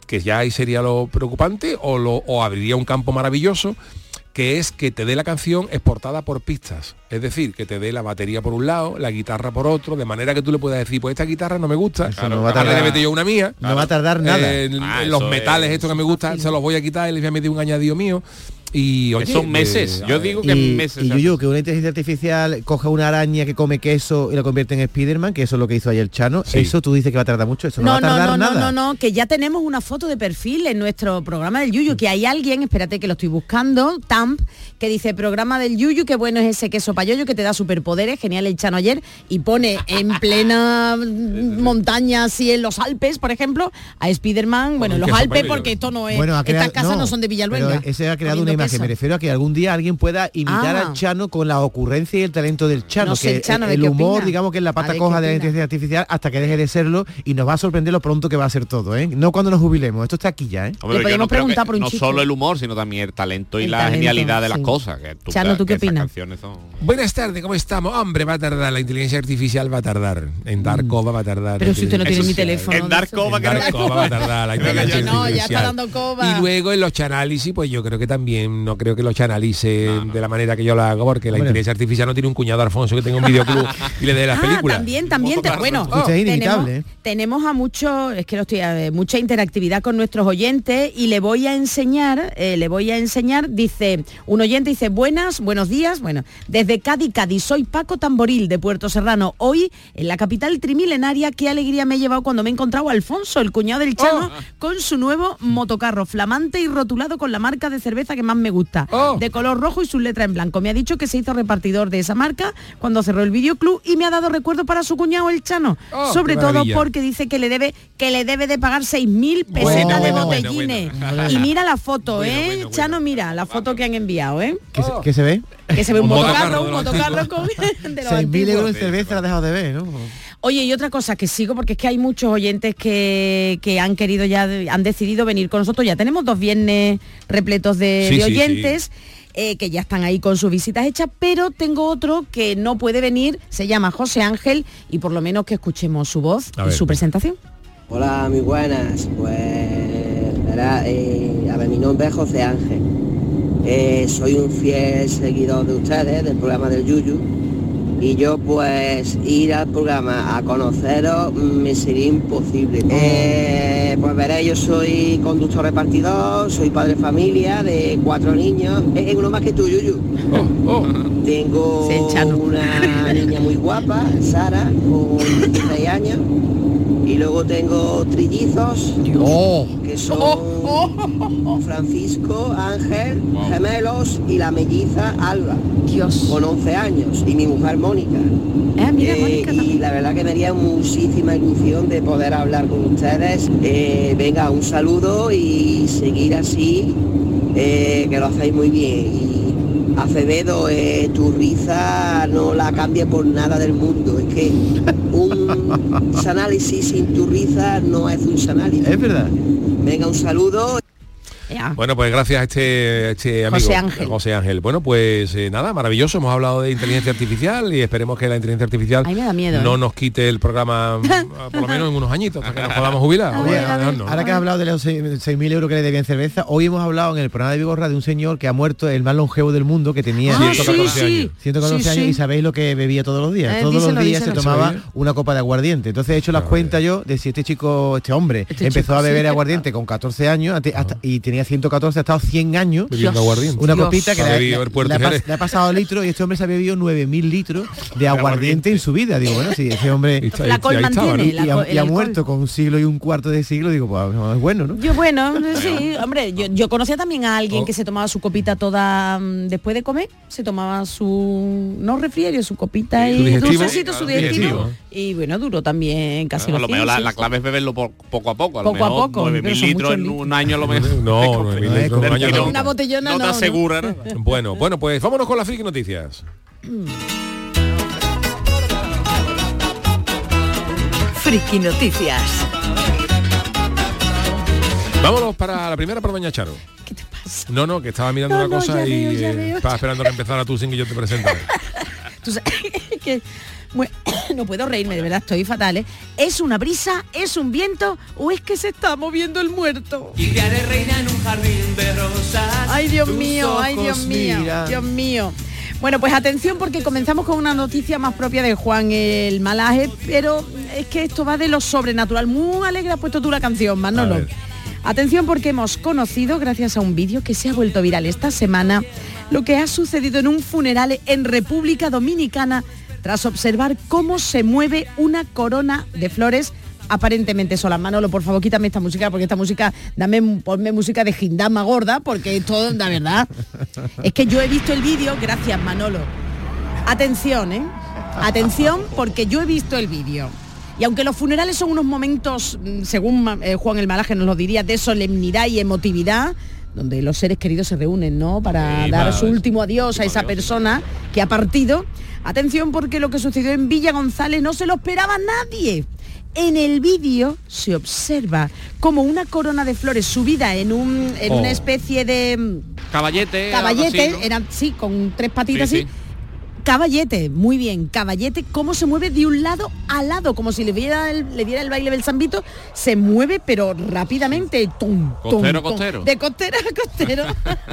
S11: que ya ahí sería lo preocupante, o, lo, o abriría un campo maravilloso, que es que te dé la canción exportada por pistas. Es decir, que te dé la batería por un lado, la guitarra por otro, de manera que tú le puedas decir, pues esta guitarra no me gusta,
S15: claro, no va a tardar,
S11: le meto yo una mía.
S15: No va a tardar nada.
S11: Eh,
S14: ah,
S11: los metales,
S14: es,
S11: estos que me gustan, se los voy a quitar y les voy a meter un añadido mío. Y oye,
S14: son meses,
S11: eh,
S14: yo digo que
S15: y,
S14: meses.
S15: Y yo, yo, que una inteligencia artificial coja una araña que come queso y la convierte en Spiderman, que eso es lo que hizo ayer Chano,
S11: Sí.
S15: eso tú dices que va a tardar mucho, eso no,
S13: No,
S15: va a
S13: no,
S15: tardar
S13: no, no,
S15: nada.
S13: no, no, que ya tenemos una foto de perfil en nuestro programa del Yuyu, que hay alguien, espérate que lo estoy buscando, Tamp, que dice programa del Yuyu, que bueno es ese queso payoyo que te da superpoderes, genial el Chano ayer, y pone en plena montaña, así en los Alpes, por ejemplo, a Spiderman, bueno, en los
S11: queso
S13: Alpes,
S11: payoyo.
S13: porque esto no es,
S15: Bueno, ha creado-
S13: estas casas no,
S15: no,
S13: son de Villalbuenga.
S15: pero ese ha creado una
S13: comiendo
S15: imagen,
S13: queso.
S15: me refiero a que algún día alguien pueda imitar
S13: Ah.
S15: al Chano con la ocurrencia y el talento del Chano,
S13: No sé,
S15: que
S13: el Chano, ¿de
S15: el
S13: qué
S15: humor,
S13: opina?
S15: digamos que es la
S13: A
S15: pata
S13: ver,
S15: coja
S13: ¿qué
S15: de la
S13: opina?
S15: inteligencia artificial hasta que deje de serlo, y nos va a sorprender lo pronto que va a ser todo, ¿eh? No cuando nos jubilemos, esto está aquí ya, ¿eh?
S14: Hombre,
S13: Le
S14: yo
S13: podemos
S14: no creo
S13: preguntar
S14: que-
S13: por un
S14: no
S13: chiste.
S14: solo el humor, sino también el talento y
S13: El
S14: la
S13: talento,
S14: genialidad de las
S13: sí.
S14: cosas. Que tú,
S13: Chano, ¿tú qué
S14: que esas
S13: opinas?
S14: canciones son-
S11: Buenas tardes, ¿cómo estamos? Hombre, va a tardar, la inteligencia artificial va a tardar. En Darkova va a tardar.
S13: Pero si usted no tiene mi
S11: Inteligencia
S13: teléfono.
S14: En Darkova,
S11: En
S14: creo que-
S11: Darkova va a tardar la inteligencia
S13: No, ya está
S11: artificial.
S13: dando coba.
S11: Y luego en los chanálisis, pues yo creo que también, no creo que los canalice de la manera que yo lo hago, porque la
S15: Hombre.
S11: inteligencia artificial no tiene un cuñado Alfonso que tenga un videoclub y le dé las
S13: Ah,
S11: películas.
S13: también, también, te- bueno,
S15: Usted es
S13: tenemos,
S15: inimitable, ¿eh?
S13: tenemos a mucho, es que lo estoy, a- mucha interactividad con nuestros oyentes, y le voy a enseñar, eh, le voy a enseñar, dice, un oyente dice, buenas, buenos días, bueno, desde Cádiz, Cádiz, soy Paco Tamboril de Puerto Serrano, hoy en la capital trimilenaria, qué alegría me he llevado cuando me he encontrado a Alfonso, el cuñado del Chano,
S11: Oh.
S13: con su nuevo motocarro, flamante y rotulado con la marca de cerveza que más me gusta,
S11: Oh.
S13: de color rojo y sus letras en blanco. Me ha dicho que se hizo repartidor de esa marca cuando cerró el videoclub, y me ha dado recuerdo para su cuñado el Chano,
S11: Oh,
S13: sobre
S11: qué
S13: todo
S11: maravilla.
S13: porque dice que le debe que le debe de pagar seis mil pesetas
S11: Bueno,
S13: de
S11: bueno,
S13: botellines.
S11: bueno, bueno.
S13: Y mira la foto,
S11: Bueno,
S13: ¿eh?
S11: bueno, bueno.
S13: Chano, mira la foto que han enviado, ¿eh?
S15: ¿Qué, se, qué se ve?
S13: Que se ve un
S11: Un
S13: motocarro,
S11: motocarro
S13: un
S11: de los
S13: motocarro
S11: antiguos.
S13: con de los
S15: seis mil
S13: antiguos.
S15: euros en cerveza la has dejado de ver, ¿no?
S13: Oye, y otra cosa que sigo, porque es que hay muchos oyentes que, que han querido ya, han decidido venir con nosotros. Ya tenemos dos viernes repletos de,
S11: Sí,
S13: de
S11: sí,
S13: oyentes. eh, que ya están ahí con sus visitas hechas, pero tengo otro que no puede venir, se llama José Ángel, y por lo menos que escuchemos su voz
S11: A
S13: y
S11: ver.
S13: su presentación.
S17: Hola, muy buenas. Pues, verá, eh, a ver, mi nombre es José Ángel. Eh, soy un fiel seguidor de ustedes, del programa del Yuyu. Y yo, pues, ir al programa a conoceros me sería imposible. Eh, pues veréis, yo soy conductor repartidor, soy padre de familia de cuatro niños. Es uno más que tú, Yuyu. Tengo
S13: Sí, el Chano.
S17: una niña muy guapa, Sara, con dieciséis años. Y luego tengo trillizos, que son Francisco, Ángel, gemelos, y la melliza Alba,
S13: Dios.
S17: con once años, y mi mujer Mónica.
S13: Ah, mira,
S17: Eh,
S13: Mónica
S17: y
S13: también.
S17: la verdad que me haría muchísima ilusión de poder hablar con ustedes. Eh, venga, un saludo y seguir así, eh, que lo hacéis muy bien. Y Acevedo, eh, tu risa no la cambia por nada del mundo. Es que un análisis sin tu risa no es un análisis.
S15: Es verdad.
S17: Venga, un saludo.
S13: Ya.
S11: Bueno, pues gracias a este, a este amigo,
S13: José Ángel.
S11: José Ángel. Bueno, pues eh, nada, maravilloso. Hemos hablado de inteligencia artificial y esperemos que la inteligencia artificial
S13: Ay, me da miedo,
S11: no
S13: ¿eh?
S11: nos quite el programa, mm, por lo menos en unos añitos, hasta que nos podamos jubilar.
S15: Oye,
S11: Bueno, no, no,
S15: ahora
S11: no.
S15: que has hablado de los seis mil euros que le debían cerveza, hoy hemos hablado en el programa de Vigorra de un señor que ha muerto, el más longevo del mundo, que tenía
S11: Ah,
S15: ciento catorce
S11: sí, sí.
S15: años. ciento catorce
S13: Sí,
S15: años,
S13: sí.
S15: y sabéis lo que bebía todos los días.
S13: Eh,
S15: todos
S13: díselo,
S15: los días
S13: díselo.
S15: se tomaba
S11: ¿Sabía?
S15: una copa de aguardiente. Entonces he hecho las cuentas yo de si este chico, este hombre,
S13: Este
S15: empezó
S13: chico,
S15: a beber
S13: sí.
S15: aguardiente con catorce años hasta- hasta- y tenía ciento catorce, ha estado cien años
S11: Bebiendo aguardiente.
S15: una
S13: Dios.
S15: copita que
S11: Ha
S15: le,
S11: bebido
S15: le-
S11: el Puerto
S15: le ha, pas-
S11: Jerez.
S15: le ha pasado litros, y este hombre se ha bebido nueve mil litros de aguardiente en su vida. Digo, bueno, si ese hombre
S11: Y está-
S13: La
S11: y
S13: col
S11: ahí estaba, ¿no?
S13: mantiene,
S15: y,
S13: la
S15: ha,
S13: co-
S15: y
S13: el
S15: ha
S13: alcohol.
S15: muerto con un siglo y un cuarto de siglo, digo, pues no, es bueno, ¿no?
S13: Yo bueno, sí, hombre, yo, yo conocía también a alguien
S11: Oh.
S13: que se tomaba su copita toda mm, después de comer, se tomaba su no refrigerio, su copita
S11: Su
S13: y
S11: digestivo.
S13: dulcecito, su
S11: Claro,
S13: digestivo.
S11: digestivo.
S13: Y bueno, duró también casi
S14: Claro, a
S13: los
S14: lo mejor la,
S13: cien,
S14: la
S13: sí,
S14: clave es beberlo po- poco a poco. A
S13: Poco
S14: lo
S13: a
S14: mejor
S13: poco,
S14: nueve
S13: pero
S14: mil
S13: son
S14: litros
S13: muchos
S14: en
S13: litros.
S14: un año a lo mejor.
S11: No, nueve mil
S15: no,
S11: litros en un año
S14: no,
S11: no.
S13: Una botellona
S14: no te
S13: no, no.
S14: asegura, ¿no?
S11: Bueno, bueno, pues vámonos con las friki noticias.
S10: Friki Noticias.
S11: Vámonos para la primera para Doña Charo.
S13: ¿Qué te pasa?
S11: No, no, que estaba mirando
S13: No,
S11: una
S13: no,
S11: cosa
S13: ya
S11: y
S13: veo, ya
S11: eh,
S13: veo,
S11: estaba
S13: ya
S11: esperando que empezara tú sin que yo te presentara.
S13: Tú sabes que Bueno, no puedo reírme, de verdad, estoy fatal, ¿eh? ¿Es una brisa, es un viento o es que se está moviendo el muerto?
S16: Y te haré reina en un jardín de rosas.
S13: Ay, Dios
S16: Tus
S13: mío, ay, Dios
S16: ojos
S13: mío,
S16: miran.
S13: Dios mío. Bueno, pues atención porque comenzamos con una noticia más propia de Juan el Malaje, pero es que esto va de lo sobrenatural. Muy alegre has puesto tú la canción, Manolo. Atención porque hemos conocido, gracias a un vídeo que se ha vuelto viral esta semana, lo que ha sucedido en un funeral en República Dominicana tras observar cómo se mueve una corona de flores aparentemente sola. Manolo, por favor, quítame esta música, porque esta música, dame, ponme música de Gindama gorda, porque esto, la verdad, es que yo he visto el vídeo, gracias Manolo. Atención, ¿eh? Atención, porque yo he visto el vídeo. Y aunque los funerales son unos momentos, según eh, Juan el Malaje nos lo diría, de solemnidad y emotividad, donde los seres queridos se reúnen, ¿no? Para sí, dar para su último adiós a esa adiós, persona sí. que ha partido. Atención, porque lo que sucedió en Villa González no se lo esperaba nadie. En el vídeo se observa como una corona de flores subida en, un, en oh. una especie de...
S14: Caballete.
S13: Caballete,
S14: así, ¿no?
S13: Era, sí, con tres patitas
S14: sí,
S13: así.
S14: Sí.
S13: Caballete, muy bien, caballete, cómo se mueve de un lado a lado, como si le viera el, le diera el baile del Zambito, se mueve pero rápidamente, tum, tum,
S14: costero,
S13: tum,
S14: costero.
S13: de costero a costero,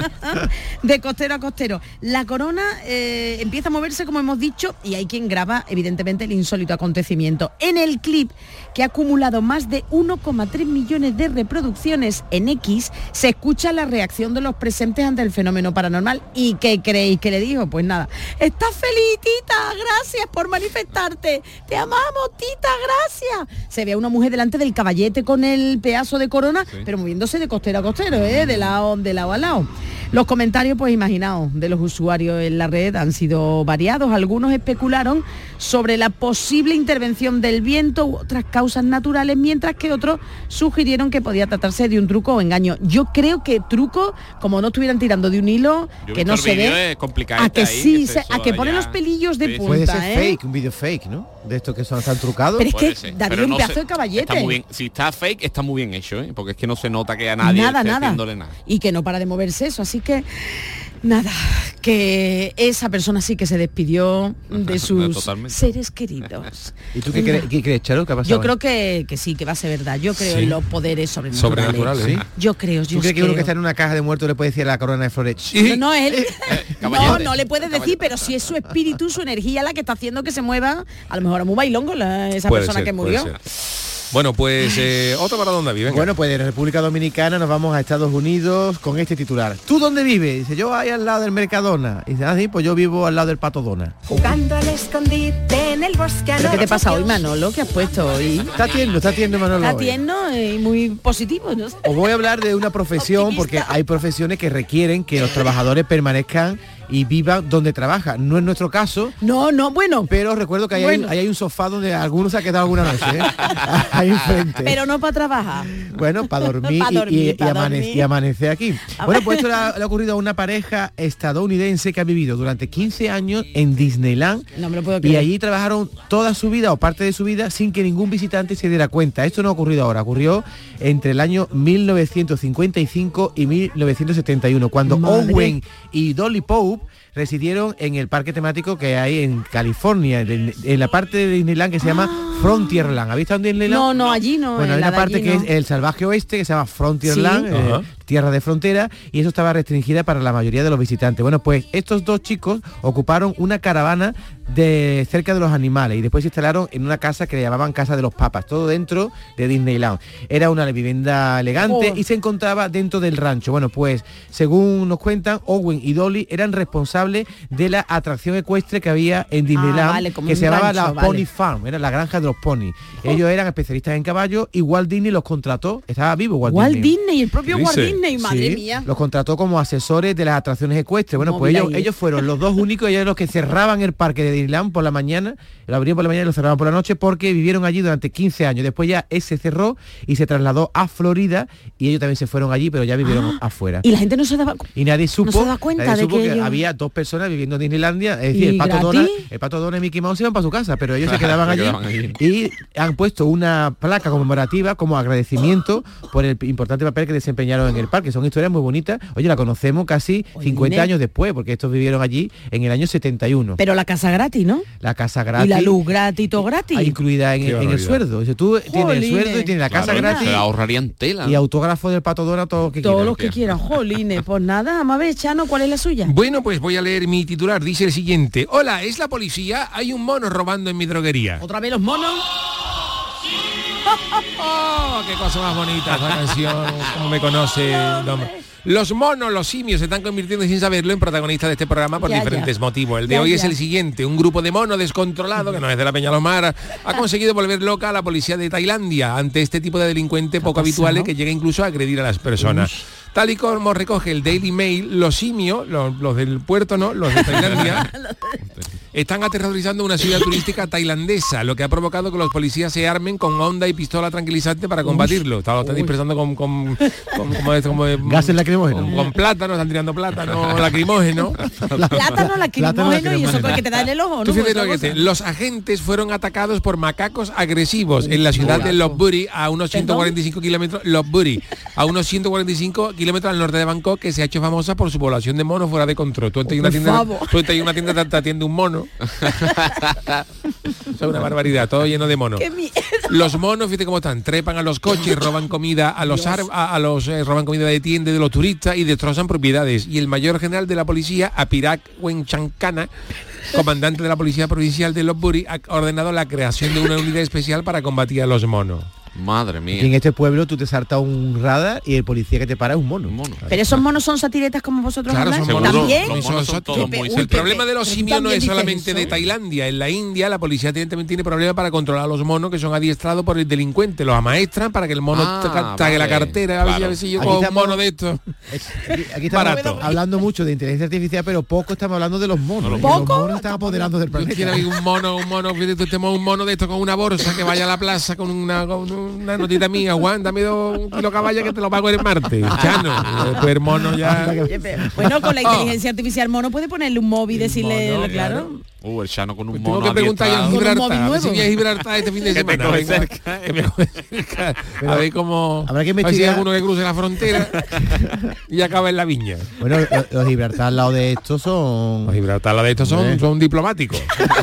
S13: de costero a costero. La corona eh, empieza a moverse, como hemos dicho, y hay quien graba, evidentemente, el insólito acontecimiento. En el clip, que ha acumulado más de uno coma tres millones de reproducciones en X, se escucha la reacción de los presentes ante el fenómeno paranormal. ¿Y qué creéis que le dijo? Pues nada, está feliz, Tita, gracias por manifestarte, te amamos, Tita, gracias. Se ve a una mujer delante del caballete con el pedazo de corona, sí. pero moviéndose de costero a costero, ¿eh? de lado, de lado a lado. Los comentarios, pues imaginaos, de los usuarios en la red han sido variados. Algunos especularon sobre la posible intervención del viento u otras causas naturales, mientras que otros sugirieron que podía tratarse de un truco o engaño. Yo creo que truco, como no estuvieran tirando de un hilo,
S14: Yo
S13: que no se ve,
S14: es complicado
S13: a que
S14: ahí,
S13: sí,
S14: que
S13: se, a que ponen los pelillos de
S14: sí,
S13: punta.
S15: Puede ser
S13: ¿eh?
S15: fake, un vídeo fake, ¿no? De estos que son tan trucados.
S13: Pero es
S14: Puede
S13: que
S14: ser,
S13: daría
S14: pero
S13: un
S14: no
S13: pedazo
S14: se-
S13: de caballete.
S14: Está muy bien. Si está fake, está muy bien hecho, ¿eh? Porque es que no se nota que a nadie
S13: nada,
S14: esté
S13: nada.
S14: haciéndole nada.
S13: Y que no para de moverse eso, así que nada, que esa persona sí que se despidió de sus
S14: Totalmente.
S13: seres queridos.
S15: ¿Y tú qué crees, qué crees, Charo? ¿Qué ha pasado?
S13: Yo creo que, que sí, que va a ser verdad. Yo creo
S15: Sí.
S13: en los poderes sobrenaturales.
S15: Sobrenaturales, ¿sí?
S13: Yo creo, yo
S15: ¿Tú crees que
S13: creo.
S15: uno que está en una caja de muertos le puede decir a la corona de flores?
S13: No, no, él. no,
S15: caballete.
S13: no le puedes decir, pero si es su espíritu, su energía la que está haciendo que se mueva, a lo mejor a muy bailongo la, esa
S11: Puede
S13: persona
S11: ser,
S13: que
S11: puede
S13: murió.
S11: ser. Bueno, pues eh, otro para dónde vive.
S15: Bueno, pues de República Dominicana nos vamos a Estados Unidos con este titular. ¿Tú dónde vives? Dice, yo ahí al lado del Mercadona. Y dice, ah, sí, pues yo vivo al lado del Pato Dona.
S18: Jugando al escondite en el bosque.
S13: ¿Pero qué te pasa hoy, Manolo? ¿Qué has puesto hoy?
S15: Está tierno, está tierno, Manolo.
S13: Está
S15: hoy.
S13: tierno y muy positivo, ¿no?
S15: Os voy a hablar de una profesión porque hay profesiones que requieren que los trabajadores permanezcan y vivan donde trabajan. No es nuestro caso.
S13: No, no, bueno.
S15: Pero recuerdo que ahí,
S13: Bueno.
S15: hay, ahí hay un sofá donde algunos se ha quedado alguna noche. ¿eh? Ahí enfrente.
S13: Pero no para trabajar.
S15: Bueno, para dormir,
S13: Pa'
S15: y-
S13: dormir,
S15: y, y,
S13: pa'
S15: amane-
S13: dormir.
S15: y amanecer aquí.
S13: Ah,
S15: Bueno, pues esto le ha, le ha ocurrido a una pareja estadounidense que ha vivido durante quince años en Disneyland.
S13: No me lo puedo
S15: Y
S13: creer.
S15: allí trabajaron toda su vida o parte de su vida sin que ningún visitante se diera cuenta. Esto no ha ocurrido ahora, ocurrió entre el año mil novecientos cincuenta y cinco y mil novecientos setenta y uno, cuando
S13: Madre.
S15: Owen y Dolly Pope residieron en el parque temático que hay en California, en, en la parte de Disneyland que se llama Frontierland. ¿Habéis estado en Disneyland?
S13: No, no, allí no.
S15: Bueno,
S13: en
S15: hay
S13: la
S15: una
S13: de
S15: parte
S13: allí
S15: que
S13: no.
S15: es el salvaje oeste, que se llama Frontierland,
S13: Sí.
S15: eh,
S11: Ajá.
S15: tierra de frontera, y eso estaba restringida para la mayoría de los visitantes. Bueno, pues estos dos chicos ocuparon una caravana de cerca de los animales y después se instalaron en una casa que le llamaban Casa de los Papas, todo dentro de Disneyland. Era una vivienda elegante
S13: Oh.
S15: y se encontraba dentro del rancho. Bueno, pues según nos cuentan, Owen y Dolly eran responsables de la atracción ecuestre que había en Disneyland,
S13: Ah, vale, como
S15: que
S13: un
S15: se llamaba
S13: rancho,
S15: la
S13: vale.
S15: Pony Farm, era la granja de los ponis. Ellos eran especialistas en caballos y Walt Disney los contrató, estaba vivo Walt,
S13: Walt
S15: Disney.
S13: Disney, el propio
S11: ¿Qué
S13: Walt
S11: dice?
S13: Disney, madre
S15: Sí,
S13: mía.
S15: los contrató como asesores de las atracciones ecuestres. Bueno, pues
S13: Móvil
S15: ellos,
S13: ahí.
S15: ellos fueron los dos únicos, ellos eran los que cerraban el parque de Disneyland por la mañana, lo abrían por la mañana y lo cerraban por la noche porque vivieron allí durante quince años. Después ya ese cerró y se trasladó a Florida y ellos también se fueron allí, pero ya vivieron
S13: Ah,
S15: afuera.
S13: Y la gente no se daba
S15: Y nadie supo,
S13: se da cuenta
S15: nadie
S13: de
S15: supo
S13: que
S15: que,
S13: ellos-
S15: había dos personas viviendo en Disneylandia, es decir,
S13: ¿Y
S15: el Pato
S13: gratis?
S15: Donald, el Pato Donald y Mickey Mouse iban para su casa, pero ellos se quedaban
S14: Se
S15: allí,
S14: quedaban allí.
S15: y han puesto una placa conmemorativa como agradecimiento por el importante papel que desempeñaron en el el parque. Son historias muy bonitas. Oye, la conocemos casi
S13: Oye,
S15: cincuenta
S13: Inés.
S15: años después, porque estos vivieron allí en el año setenta y uno.
S13: Pero la casa gratis, ¿no?
S15: La casa gratis.
S13: Y la luz gratis, todo gratis.
S15: Ah, incluida en,
S11: Qué
S15: en el
S11: barbaridad.
S15: sueldo. O sea, tú tienes el
S13: Jolines.
S15: sueldo y tienes la casa
S14: Claro,
S15: gratis
S14: se ahorrarían tela.
S15: y autógrafo del Pato Donald, todo lo que
S13: Todos
S15: quieras.
S13: los que quieran, jolines. Pues nada, vamos a ver, Chano, ¿cuál es la suya?
S11: Bueno, pues voy a leer mi titular. Dice el siguiente. Hola, ¿es la policía? Hay un mono robando en mi droguería.
S13: ¿Otra vez los monos?
S11: ¡Oh, qué cosa más bonita esa canción! ¿Cómo me conoce? No, los monos, los simios se están convirtiendo sin saberlo en protagonistas de este programa por
S13: Ya,
S11: diferentes
S13: ya.
S11: motivos. El de
S13: Ya,
S11: hoy es
S13: ya.
S11: el siguiente. Un grupo de monos descontrolado, que no es de la Peñalomar, ha conseguido volver loca a la policía de Tailandia ante este tipo de delincuente poco habituales que llega incluso a agredir a las personas. Tal y como recoge el Daily Mail, los simios, los, los del puerto, no, los de Tailandia, están aterrorizando una ciudad turística tailandesa, lo que ha provocado que los policías se armen con onda y pistola tranquilizante para combatirlo. Está- Lo están dispersando con, con, con, como es, como de-
S15: Gases lacrimógenos.
S11: con, con plátano, están tirando plátano lacrimógeno.
S13: Plátano lacrimógeno y eso que te da en el ojo,
S11: Tú
S13: ¿no?
S11: fíjate
S13: Otra
S11: lo que
S13: cosa.
S11: dice, los agentes fueron atacados por macacos agresivos en la ciudad de Lopburi, a unos ciento cuarenta y cinco kilómetros, Lopburi, a unos ciento cuarenta y cinco kilómetros al norte de Bangkok, que se ha hecho famosa por su población de monos fuera de control. Tú entras en una
S13: Por
S11: tienda,
S13: favor.
S11: tú entras en una tienda, te atiende un mono. Es una barbaridad, todo lleno de monos.
S13: ¡Qué miedo!
S11: Los monos, fíjate cómo están, trepan a los coches, roban comida a los ar- a, a los eh, roban comida de tienda de los turistas y destrozan propiedades. Y el mayor general de la policía, Apirak Wenchankana, comandante de la policía provincial de Lopburi, ha ordenado la creación de una unidad especial para combatir a los monos.
S14: Madre mía.
S15: Y en este pueblo tú te saltas un radar y el policía que te para es un mono.
S13: Pero esos monos son satiretas como vosotros
S11: Claro,
S13: habláis.
S11: son monos.
S13: ¿También?
S11: Los monos son todos muy
S13: Uy,
S11: El
S13: Pepe,
S11: problema de los
S13: pero tú
S11: simios no
S13: también
S11: es
S13: dices
S11: solamente
S13: eso.
S11: de Tailandia. En la India la policía tiene, también tiene problemas para controlar a los monos que son adiestrados por el delincuente. Los amaestran para que el mono
S14: Ah,
S11: tra- trague
S14: vale.
S11: la cartera. A ver si-
S14: Claro.
S11: a ver si yo
S15: Aquí
S11: cojo un
S15: estamos-
S11: mono de estos.
S15: Aquí, aquí estamos
S11: Barato.
S15: hablando mucho de inteligencia artificial, pero poco estamos hablando de los monos. ¿eh?
S13: ¿Poco?
S15: Los monos están apoderando del
S11: Tú
S15: planeta.
S11: quieres un mono, un mono, fíjate, tú tenemos un mono de esto con una bolsa que vaya a la plaza con una, con una notita mía, Juan, dame dos un kilo caballa que te lo pago el martes. Chano, después el mono ya.
S13: Oye, pero- Bueno, con la inteligencia artificial mono puede ponerle un móvil y decirle,
S11: mono,
S13: claro.
S14: Uh, el Chano con un
S11: Tengo
S14: mono
S11: que preguntar ya en
S14: adiestrado.
S13: Con un
S11: Gibraltar,
S13: móvil
S11: a ver si
S13: nuevo.
S11: voy a Gibraltar este fin de
S14: Que te
S11: semana.
S14: coge
S11: venga,
S14: cerca,
S11: que me coge cerca. A ver cómo.
S15: Habrá que
S11: a ver si hay
S15: investigar.
S11: alguno que cruce la frontera y acaba en la viña.
S15: Bueno, los, los Gibraltar al lado de estos son...
S11: Los Gibraltar, la de estos son,
S15: Hombre.
S11: son diplomáticos.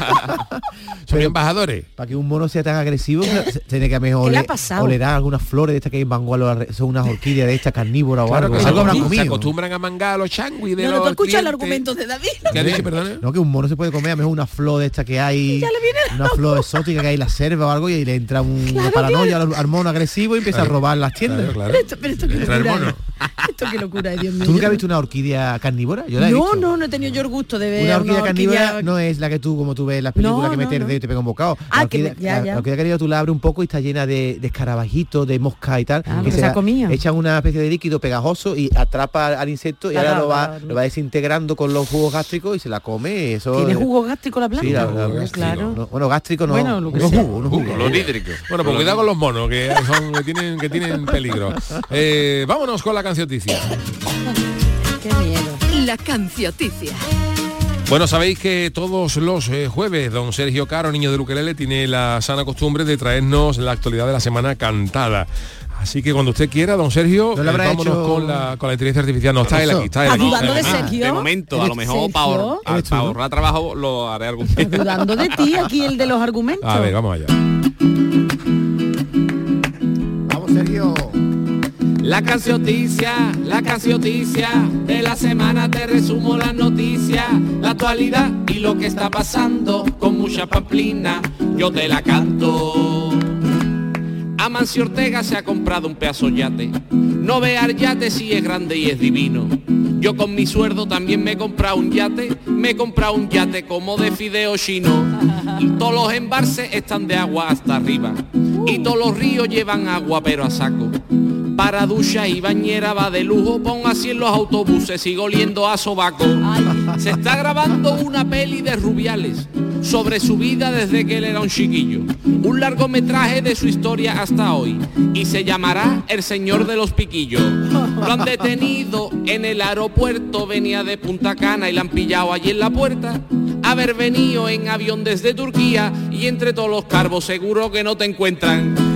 S11: Son
S15: Pero-
S11: embajadores.
S15: Para que un mono sea tan agresivo, se- tiene que mejor
S13: ¿Qué le ha
S15: ole-
S13: pasado?
S15: olerá algunas flores de estas que hay en Bangualo, son unas orquídeas de estas carnívoras o
S11: Claro
S15: algo.
S11: que se,
S15: Algo habrán
S11: acostum- se
S15: comido.
S11: acostumbran a mangar a los changuis de
S13: No, no,
S11: los
S13: tú escuchas el
S11: clientes.
S13: argumento de David.
S11: ¿Qué ha dicho, perdona?
S15: No, que un mono se puede comer, a lo mejor una flor de esta que hay,
S13: Ya le viene
S15: una flor exótica que hay en la selva o algo, y le entra un- una paranoia al, al mono agresivo y empieza a robar las tiendas.
S11: Claro, claro.
S13: Pero esto, pero esto qué
S11: Entra el
S13: locura.
S11: mono.
S13: ¿eh? Esto qué locura, eh, Dios mío.
S15: ¿Tú nunca has visto una orquídea carnívora? Yo la he
S13: No,
S15: visto.
S13: no, no he tenido yo el gusto de ver
S15: Una orquídea carnívora
S13: orquídea-
S15: no es la que tú, como tú ves en las películas,
S13: No,
S15: que
S13: no,
S15: metes
S13: no.
S15: el dedo y te pega un bocado.
S13: Ah,
S15: la
S13: que
S15: orquídea,
S13: me- ya,
S15: la-
S13: ya.
S15: la orquídea carnívora tú la abres un poco y está llena de, de escarabajitos, de mosca y tal.
S13: Ah,
S15: que
S13: que se ha
S15: la-
S13: comido.
S15: echan una especie de líquido pegajoso y atrapa al, al insecto y
S13: Claro,
S15: ahora lo va,
S13: claro.
S15: lo va desintegrando con los jugos gástricos y se la come. Eso
S13: ¿Tiene
S15: es-
S13: jugo gástrico la planta?
S15: Sí, la- la-
S11: Jugo
S15: la-
S11: gástrico.
S13: Claro.
S15: no, bueno, gástrico no.
S13: Bueno, lo que
S15: unos
S13: sea.
S15: jugos, unos jugos.
S14: Los hídricos.
S11: Bueno, pues cuidado con los monos, que, son, que, tienen, que tienen peligro. Eh, vámonos con la cancioticia.
S13: Qué miedo.
S10: La cancioticia.
S11: Bueno, sabéis que todos los eh, jueves don Sergio Caro, niño de Luquelele, tiene la sana costumbre de traernos la actualidad de la semana cantada. Así que cuando usted quiera, don Sergio,
S15: ¿No le
S11: eh,
S15: habrá
S11: vámonos
S15: hecho-
S11: con la, con la inteligencia artificial. No, está él
S15: Eso.
S11: aquí, está él aquí.
S13: Ayudando de
S14: Ah,
S13: Sergio.
S14: de momento, a lo mejor
S13: Sergio.
S14: para ahorrar,
S15: ¿Eres tú, no?
S14: ahorrar trabajo lo haré algún
S13: Dudando de ti aquí el de los argumentos.
S11: A ver, vamos allá.
S15: Vamos, Sergio.
S14: La cancioticia, la cancioticia, de la semana te resumo las noticias, la actualidad y lo que está pasando, con mucha pamplina, yo te la canto. Amancio Ortega se ha comprado un pedazo yate, no veas el yate si es grande y es divino. Yo con mi sueldo también me he comprado un yate, me he comprado un yate como de fideo chino. Y todos los embalses están de agua hasta arriba, y todos los ríos llevan agua pero a saco. Para ducha y bañera va de lujo, pon así en los autobuses, sigo oliendo a sobaco. Se está grabando una peli de Rubiales sobre su vida desde que él era un chiquillo. Un largometraje de su historia hasta hoy y se llamará El Señor de los Piquillos. Lo han detenido en el aeropuerto, venía de Punta Cana y la han pillado allí en la puerta. Haber venido en avión desde Turquía y entre todos los carbos seguro que no te encuentran.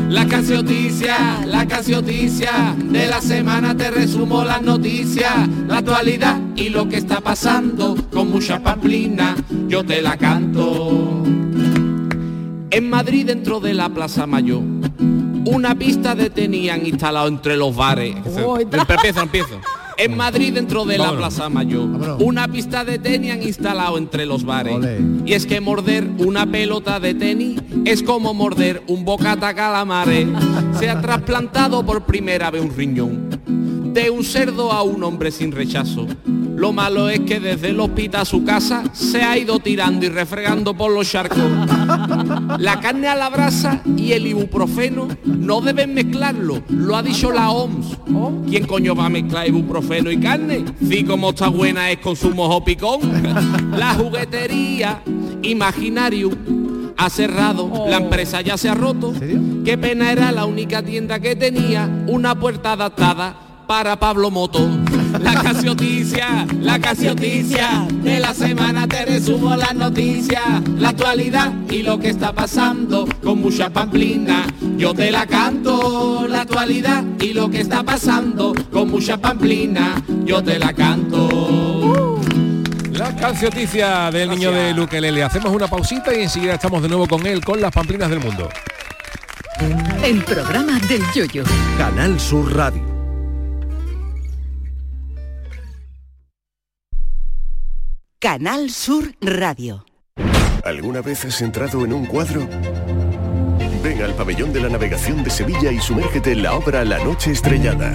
S14: La casioticia, la casioticia, de la semana te resumo las noticias, la actualidad y lo que está pasando, con mucha pamplina yo te la canto. En Madrid, dentro de la Plaza Mayor, una pista de tenis han instalado entre los bares.
S13: Oh,
S14: empiezo, empiezo. En Madrid, dentro de la
S11: Vámonos.
S14: Plaza Mayor, una pista de tenis han instalado entre los bares. Olé. Y es que morder una pelota de tenis es como morder un bocata calamares. Se ha trasplantado por primera vez un riñón de un cerdo a un hombre sin rechazo. Lo malo es que desde el hospital a su casa se ha ido tirando y refregando por los charcos. La carne a la brasa y el ibuprofeno no deben mezclarlo, lo ha dicho la O M S. ¿Quién coño va a mezclar ibuprofeno y carne? Si como está buena es con su mojo picón. La juguetería Imaginarium ha cerrado, oh. La empresa ya se ha roto. Qué pena, era la única tienda que tenía una puerta adaptada para Pablo Moto. La casioticia, la casioticia, de la semana te resumo las noticias, la actualidad y lo que está pasando, con mucha pamplina yo te la canto. La actualidad y lo que está pasando, con mucha pamplina yo te la canto.
S11: La cancioticia del niño de Luquelele. Hacemos una pausita y enseguida estamos de nuevo con él, con las pamplinas del mundo.
S10: El programa del Yoyo.
S9: Canal Sur Radio.
S19: Canal Sur Radio.
S20: ¿Alguna vez has entrado en un cuadro? Ven al Pabellón de la Navegación de Sevilla y sumérgete en la obra La Noche Estrellada.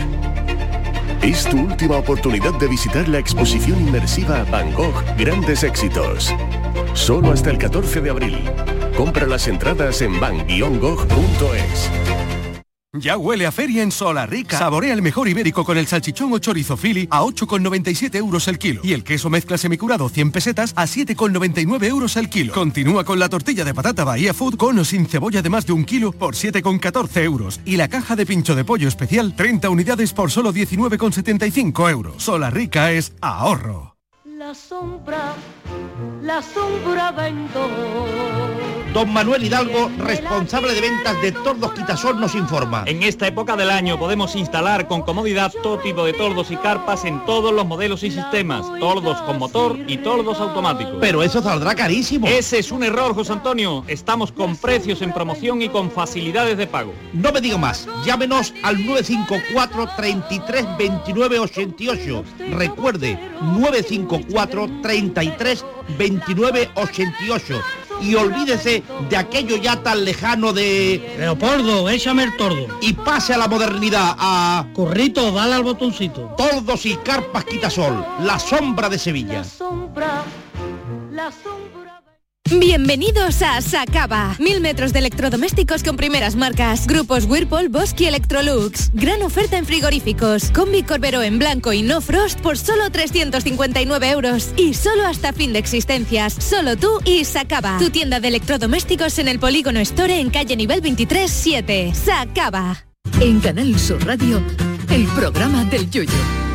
S20: Es tu última oportunidad de visitar la exposición inmersiva Van Gogh Grandes Éxitos. Solo hasta el catorce de abril. Compra las entradas en van guion gogh punto es.
S9: Ya huele a feria en Solarrica. Saborea el mejor ibérico con el salchichón o chorizo fili a ocho con noventa y siete euros el kilo. Y el queso mezcla semicurado cien pesetas a siete con noventa y nueve euros el kilo. Continúa con la tortilla de patata Bahía Food con o sin cebolla de más de un kilo por siete con catorce euros. Y la caja de pincho de pollo especial, treinta unidades por solo diecinueve con setenta y cinco euros. Solarrica es ahorro.
S21: La sombra, la sombra vendo.
S22: Don Manuel Hidalgo, responsable de ventas de Tordos Quitasol, nos informa.
S23: En esta época del año podemos instalar con comodidad todo tipo de tordos y carpas en todos los modelos y sistemas, tordos con motor y tordos automáticos.
S22: Pero eso saldrá carísimo.
S23: Ese es un error, José Antonio. Estamos con precios en promoción y con facilidades de pago.
S22: No me digo más. Llámenos al nueve cinco cuatro, treinta y tres, veintinueve ochenta y ocho. Recuerde, nueve cinco cuatro, treinta y tres, veintinueve ochenta y ocho. Y olvídese de aquello ya tan lejano de...
S24: Leopoldo, échame el tordo.
S22: Y pase a la modernidad, a...
S24: Corrito, dale al botoncito.
S22: Tordos y carpas Quitasol, la sombra de Sevilla.
S21: La sombra, la sombra...
S25: Bienvenidos a Sacaba. Mil metros de electrodomésticos con primeras marcas. Grupos Whirlpool, Bosch y Electrolux. Gran oferta en frigoríficos. Combi Corbero en blanco y no frost por solo trescientos cincuenta y nueve euros. Y solo hasta fin de existencias. Solo tú y Sacaba. Tu tienda de electrodomésticos en el Polígono Store en calle nivel veintitrés siete. Sacaba.
S10: En Canal Sur Radio, el programa del Yoyo.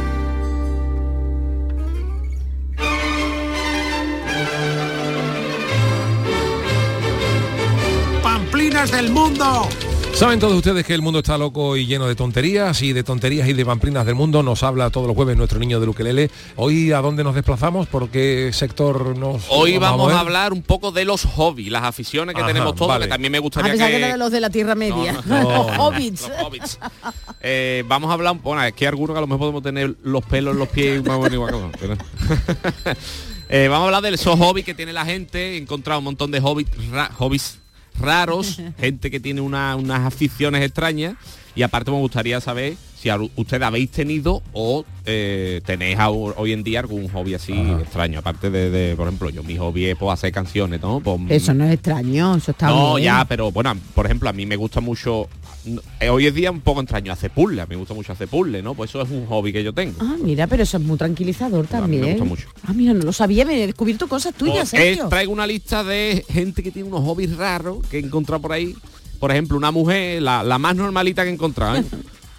S9: ¡Pamplinas del mundo!
S11: Saben todos ustedes que el mundo está loco y lleno de tonterías, y de tonterías y de pamplinas del mundo nos habla todos los jueves nuestro niño de Luquelele. Hoy, ¿a dónde nos desplazamos? ¿Por qué sector nos
S14: Hoy vamos, vamos
S11: a,
S14: a hablar un poco de los hobbies, las aficiones que Ajá, tenemos todos, vale. Que también me gustaría
S13: a pesar
S14: que...
S13: que era de los de la Tierra Media. No, no, no, los hobbits.
S14: Los hobbits. Eh, vamos a hablar, bueno, es que algunos que a lo mejor podemos tener los pelos en los pies más bueno, igual, pero... eh, vamos a hablar de esos hobbies que tiene la gente. He encontrado un montón de hobbies, ra, hobbies raros, gente que tiene una, unas aficiones extrañas, y aparte me gustaría saber si ustedes habéis tenido o eh, tenéis a, hoy en día algún hobby así Ajá. extraño, aparte de, de, por ejemplo, yo mi hobby es pues, hacer canciones, ¿no? Pues,
S13: eso no es extraño, eso está
S14: no,
S13: bien.
S14: ya, pero bueno, por ejemplo, a mí me gusta mucho, eh, hoy en día un poco extraño hacer puzzles, a mí me gusta mucho hacer puzzles, ¿no? Pues eso es un hobby que yo tengo.
S13: Ah, mira, pero eso es muy tranquilizador también.
S14: A mí me gusta mucho.
S13: Ah, mira, no lo sabía, me he descubierto cosas tuyas,
S14: pues,
S13: ¿serio?
S14: Eh, traigo una lista de gente que tiene unos hobbies raros que he encontrado por ahí. Por ejemplo, una mujer, la, la más normalita que he encontrado, ¿eh?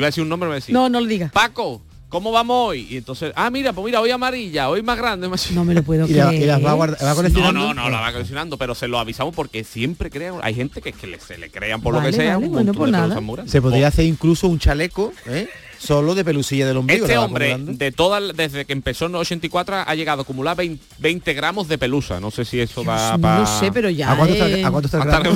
S14: Iba a decir un nombre, me va a decir.
S13: No, no lo digas.
S14: Paco, ¿cómo vamos hoy? Y entonces, ah, mira, pues mira, hoy amarilla, hoy más grande. Más...
S13: No me lo puedo
S15: ¿Y, la-
S13: creer.
S15: y las va, guarda- va coleccionando?
S14: No, no, no, la va coleccionando, pero se lo avisamos porque siempre crean, hay gente que, que le- se le crean por
S15: Vale,
S14: lo que sea
S15: vale,
S14: un
S15: bueno,
S14: montón
S15: pues
S14: de
S15: nada.
S14: pelusas muy grandes.
S15: Se podría hacer incluso un chaleco, ¿eh? solo de pelusilla del ombligo.
S14: Este
S15: la va
S14: hombre,
S15: acumulando.
S14: de todas, desde que empezó en el ochenta y cuatro, ha llegado a acumular veinte, veinte gramos de pelusa. No sé si eso va
S13: no
S14: para...
S13: lo sé, pero ya,
S15: ¿A cuánto
S13: eh.
S15: está, ¿a cuánto está el
S14: ¿A
S15: gramo?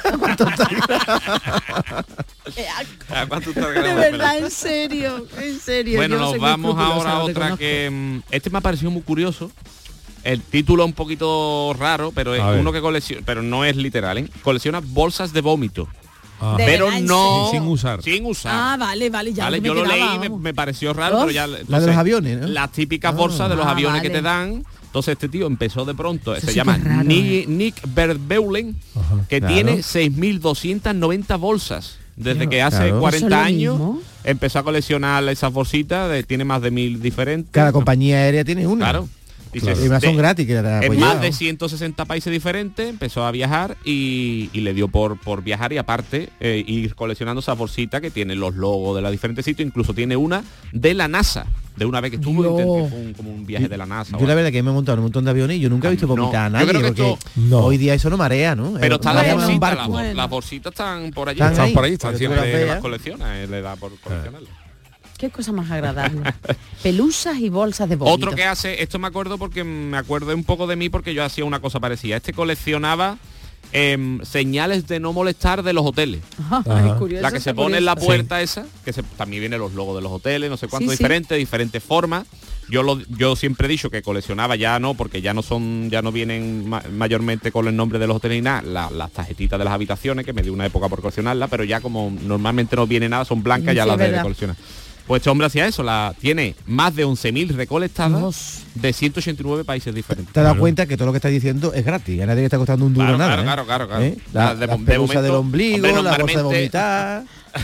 S14: ¿A cuánto está el gramo
S13: De
S14: de
S13: verdad,
S14: pelusa?
S13: en serio, en serio.
S14: Bueno,
S13: yo
S14: nos
S13: soy muy
S14: vamos
S13: escrupulosa,
S14: ahora a
S13: lo
S14: otra
S13: reconozco.
S14: que... mm, Este me ha parecido muy curioso. El título es un poquito raro, pero es
S11: A ver.
S14: uno que colecciona, pero no es literal, ¿eh? Colecciona bolsas de vómito.
S11: Ah.
S13: De
S14: Pero
S13: verdad, ¿en
S14: no...
S11: serio? Sin usar.
S14: Sin usar.
S13: Ah, vale, vale, ya
S14: Vale,
S13: me
S14: yo lo
S13: quedaba,
S14: leí y me,
S13: vamos.
S14: me pareció raro,
S13: ¿Oh?
S14: pero ya...
S15: La de
S14: no
S15: los
S14: sé,
S15: aviones, ¿no?
S14: Las típicas
S15: Ah.
S14: bolsas de los
S13: Ah,
S14: aviones
S13: vale.
S14: que te dan. Entonces este tío empezó de pronto,
S13: Eso
S14: se
S13: sí
S14: llama
S13: que es raro,
S14: Ni-
S13: ¿eh?
S14: Nick Verbeulen,
S11: Ajá,
S14: que
S15: claro.
S14: tiene seis mil doscientas noventa bolsas. Desde
S13: Claro.
S14: que hace
S15: Claro.
S14: cuarenta
S13: ¿Eso es lo
S14: años
S13: mismo?
S14: empezó a coleccionar esas bolsitas, de- tiene más de mil diferentes.
S15: Cada compañía aérea tiene una.
S14: Claro. Dice,
S15: Claro. Y además son
S14: de-
S15: gratis, que la
S14: en
S15: apoyado.
S14: más de ciento sesenta países diferentes empezó a viajar y, y le dio por, por viajar y aparte eh, ir coleccionando esa bolsita que tiene los logos de los diferentes sitios, incluso tiene una de la NASA, de una vez que estuvo
S13: Dios.
S14: intenté, fue un- como un viaje de la NASA.
S15: Yo
S14: o
S15: la
S14: algo.
S15: verdad que me he montado en un montón de aviones y yo nunca he visto
S14: No,
S15: vomitar a
S14: yo
S15: nadie,
S14: creo que
S15: porque
S14: esto-
S11: No.
S15: hoy día eso no marea, ¿no?
S14: Pero
S15: Eh,
S14: está
S15: marea
S14: la
S15: en un
S14: bolsita,
S15: barco.
S14: las, las bolsitas están por allí.
S15: Están
S11: Están
S15: ahí,
S11: por ahí, están
S15: porque tú las
S11: siempre...
S15: veas.
S14: Las colecciona, eh, le da por coleccionarlas.
S13: Qué cosa más agradable. Pelusas y bolsas de vómito.
S14: Otro que hace, esto me acuerdo porque me acuerdo un poco de mí porque yo hacía una cosa parecida. Este coleccionaba em, señales de no molestar de los hoteles.
S13: Ajá, es curioso,
S14: La que
S13: está
S14: se pone en la
S13: curioso.
S14: puerta esa, que se, también vienen los logos de los hoteles, no sé cuánto
S13: Sí, sí.
S14: diferentes, diferentes formas. Yo lo, yo siempre he dicho que coleccionaba ya no, porque ya no son, ya no vienen ma- mayormente con el nombre de los hoteles ni nada, la- las tarjetitas de las habitaciones, que me dio una época por coleccionarla, pero ya como normalmente no viene nada, son blancas,
S13: Sí,
S14: ya
S13: es
S14: las de
S13: verdad.
S14: coleccionar. Pues este hombre hacía eso, la tiene más de once mil recolectadas
S13: Dios.
S14: de ciento ochenta y nueve países diferentes.
S15: Te has dado cuenta que todo lo que estás diciendo es gratis, a nadie le está costando un duro
S14: Claro,
S15: nada.
S14: claro,
S15: ¿eh?
S14: claro, claro, claro.
S15: ¿Eh? La,
S14: Ah, de-
S15: la
S14: de
S15: pelusa
S14: momento,
S15: del ombligo,
S14: hombre,
S15: la bolsa de
S14: normalmente-
S15: vomitar.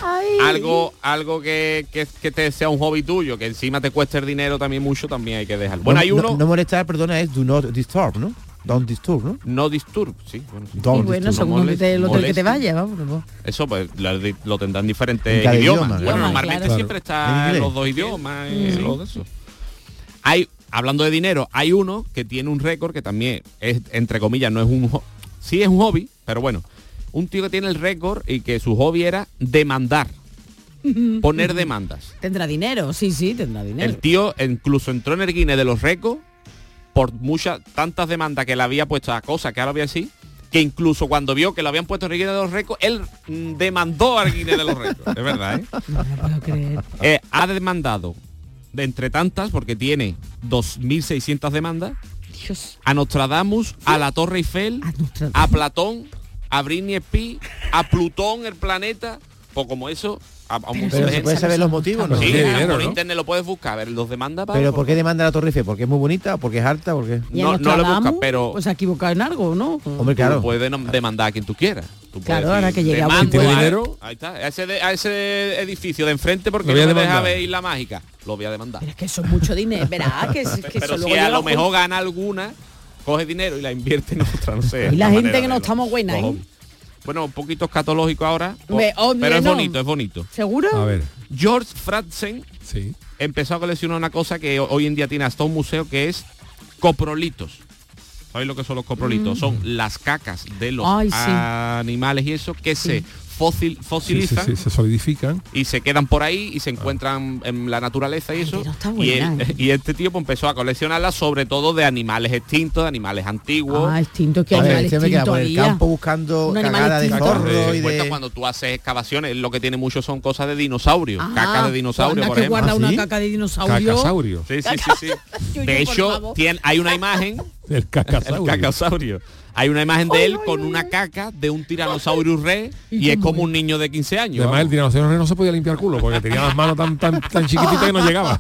S14: Algo, algo que, que, que te sea un hobby tuyo, que encima te cueste el dinero también mucho, también hay que dejarlo. Bueno,
S15: no,
S14: hay
S15: no-
S14: uno,
S15: No, molestar, perdona, es do not disturb, ¿no? Don't disturb, ¿no?
S14: no disturb, sí. Bueno, sí.
S15: Don't
S13: Y bueno,
S15: disturb.
S13: según donde te- el hotel que te
S14: moleste.
S13: vaya, vamos. vamos.
S14: Eso pues lo, lo tendrán en diferentes
S15: En cada
S14: idiomas.
S15: idioma,
S14: Bueno,
S15: claro.
S14: normalmente
S13: Claro.
S14: siempre
S15: En
S14: está en
S15: inglés.
S14: los dos idiomas,
S13: Sí.
S14: eh, lo de eso. Hay, hablando de dinero, hay uno que tiene un récord que también es, entre comillas, no es un ho- sí es un hobby, pero bueno, un tío que tiene el récord y que su hobby era demandar, poner demandas.
S13: Tendrá dinero, sí, sí, tendrá dinero.
S14: El tío incluso entró en el Guinness de los récords por muchas, tantas demandas que le había puesto a cosas que ahora voy a decir, que incluso cuando vio que lo habían puesto en el Guinness de los récords, él mm, demandó al Guinness de los récords. Es verdad, ¿eh?
S13: No me puedo creer.
S14: Eh, ha demandado, de entre tantas, porque tiene dos mil seiscientas demandas,
S13: Dios.
S14: a Nostradamus, a la Torre Eiffel,
S13: A Nostradamus.
S14: a Platón, a Britney Spears, a Plutón, el planeta, pues como eso, a, a un montón
S15: Pero
S14: de
S15: se
S14: gente.
S15: puede saber los motivos, ¿no?
S14: Sí,
S11: Tiene dinero,
S14: por
S11: ¿no?
S14: internet lo puedes buscar, a ver, los demanda para...
S15: Pero ¿por qué demanda la Torre Eiffel? ¿Porque es muy bonita? ¿Porque es harta? ¿Porque?
S13: Y a
S14: No, no lo busca,
S13: Nostradamus,
S14: pero-
S13: pues se ha equivocado en algo, ¿no?
S15: Hombre, claro.
S14: Tú puedes nom- demandar a quien tú quieras. Tú puedes
S13: Claro, ahora que llega a
S14: demando
S11: buen
S14: a-
S11: dinero.
S14: Ahí está, a ese, de- a ese edificio de enfrente porque
S11: Lo
S14: no
S11: voy a
S14: me deja
S11: demandar.
S14: ver Isla Mágica. Lo voy a demandar.
S13: Pero es que eso es mucho dinero, verá, que, es- que
S14: Pero
S13: eso
S14: si
S13: luego
S14: a
S13: llega
S14: lo
S13: junto.
S14: mejor gana alguna, coge dinero y la invierte en otra, no sé.
S13: Y la
S14: la
S13: gente
S14: manera
S13: que no
S14: de
S13: estamos
S14: verlo.
S13: buena,
S14: Los
S13: ¿eh?
S14: hobbies. Bueno, un poquito escatológico ahora, po-
S13: Me- oh,
S14: pero es
S13: no.
S14: bonito, es bonito.
S13: ¿Seguro?
S11: A ver,
S14: George Franzen
S11: sí.
S14: empezó a coleccionar una cosa que ho- hoy en día tiene hasta un museo, que es coprolitos. ¿Sabéis lo que son los coprolitos?
S13: Mm.
S14: Son las cacas de los
S13: Ay, sí.
S14: animales y eso que se fósil,
S11: Sí, sí,
S14: fosilizan
S11: sí, se solidifican.
S14: y se quedan por ahí y se encuentran en la naturaleza y
S13: Ay,
S14: eso.
S13: pero está
S14: y,
S13: buena,
S14: él-
S13: ¿eh?
S14: y este tío pues, empezó a coleccionarlas sobre todo de animales extintos, de animales antiguos.
S13: Ah, extinto, que
S15: A ver,
S13: animal
S15: este me queda
S13: extinto
S15: por el
S13: había.
S15: campo buscando
S13: Un animal
S15: cagada de
S13: extinto.
S15: zorro
S14: Te
S15: y
S14: cuenta
S15: de...
S14: cuando tú haces excavaciones, lo que tiene mucho son cosas de dinosaurios,
S13: Ah,
S14: cacas de dinosaurio,
S13: anda
S14: por
S13: que
S14: ejemplo.
S13: guarda
S15: ¿Ah,
S13: una
S15: sí?
S13: caca de dinosaurio.
S11: Cacasaurio.
S14: Sí, sí, sí, sí.
S13: Yuyu,
S14: De
S13: por
S14: hecho,
S13: favor.
S14: tiene, hay una imagen,
S11: El
S14: el
S11: cacasaurio.
S14: cacasaurio. Hay una imagen de él con una caca de un tiranosaurio rex y es como un niño de quince
S11: Y
S14: años.
S11: además el
S14: vamos.
S11: tiranosaurio Rex no se podía limpiar culo porque tenía las manos tan tan tan chiquititas que no llegaba.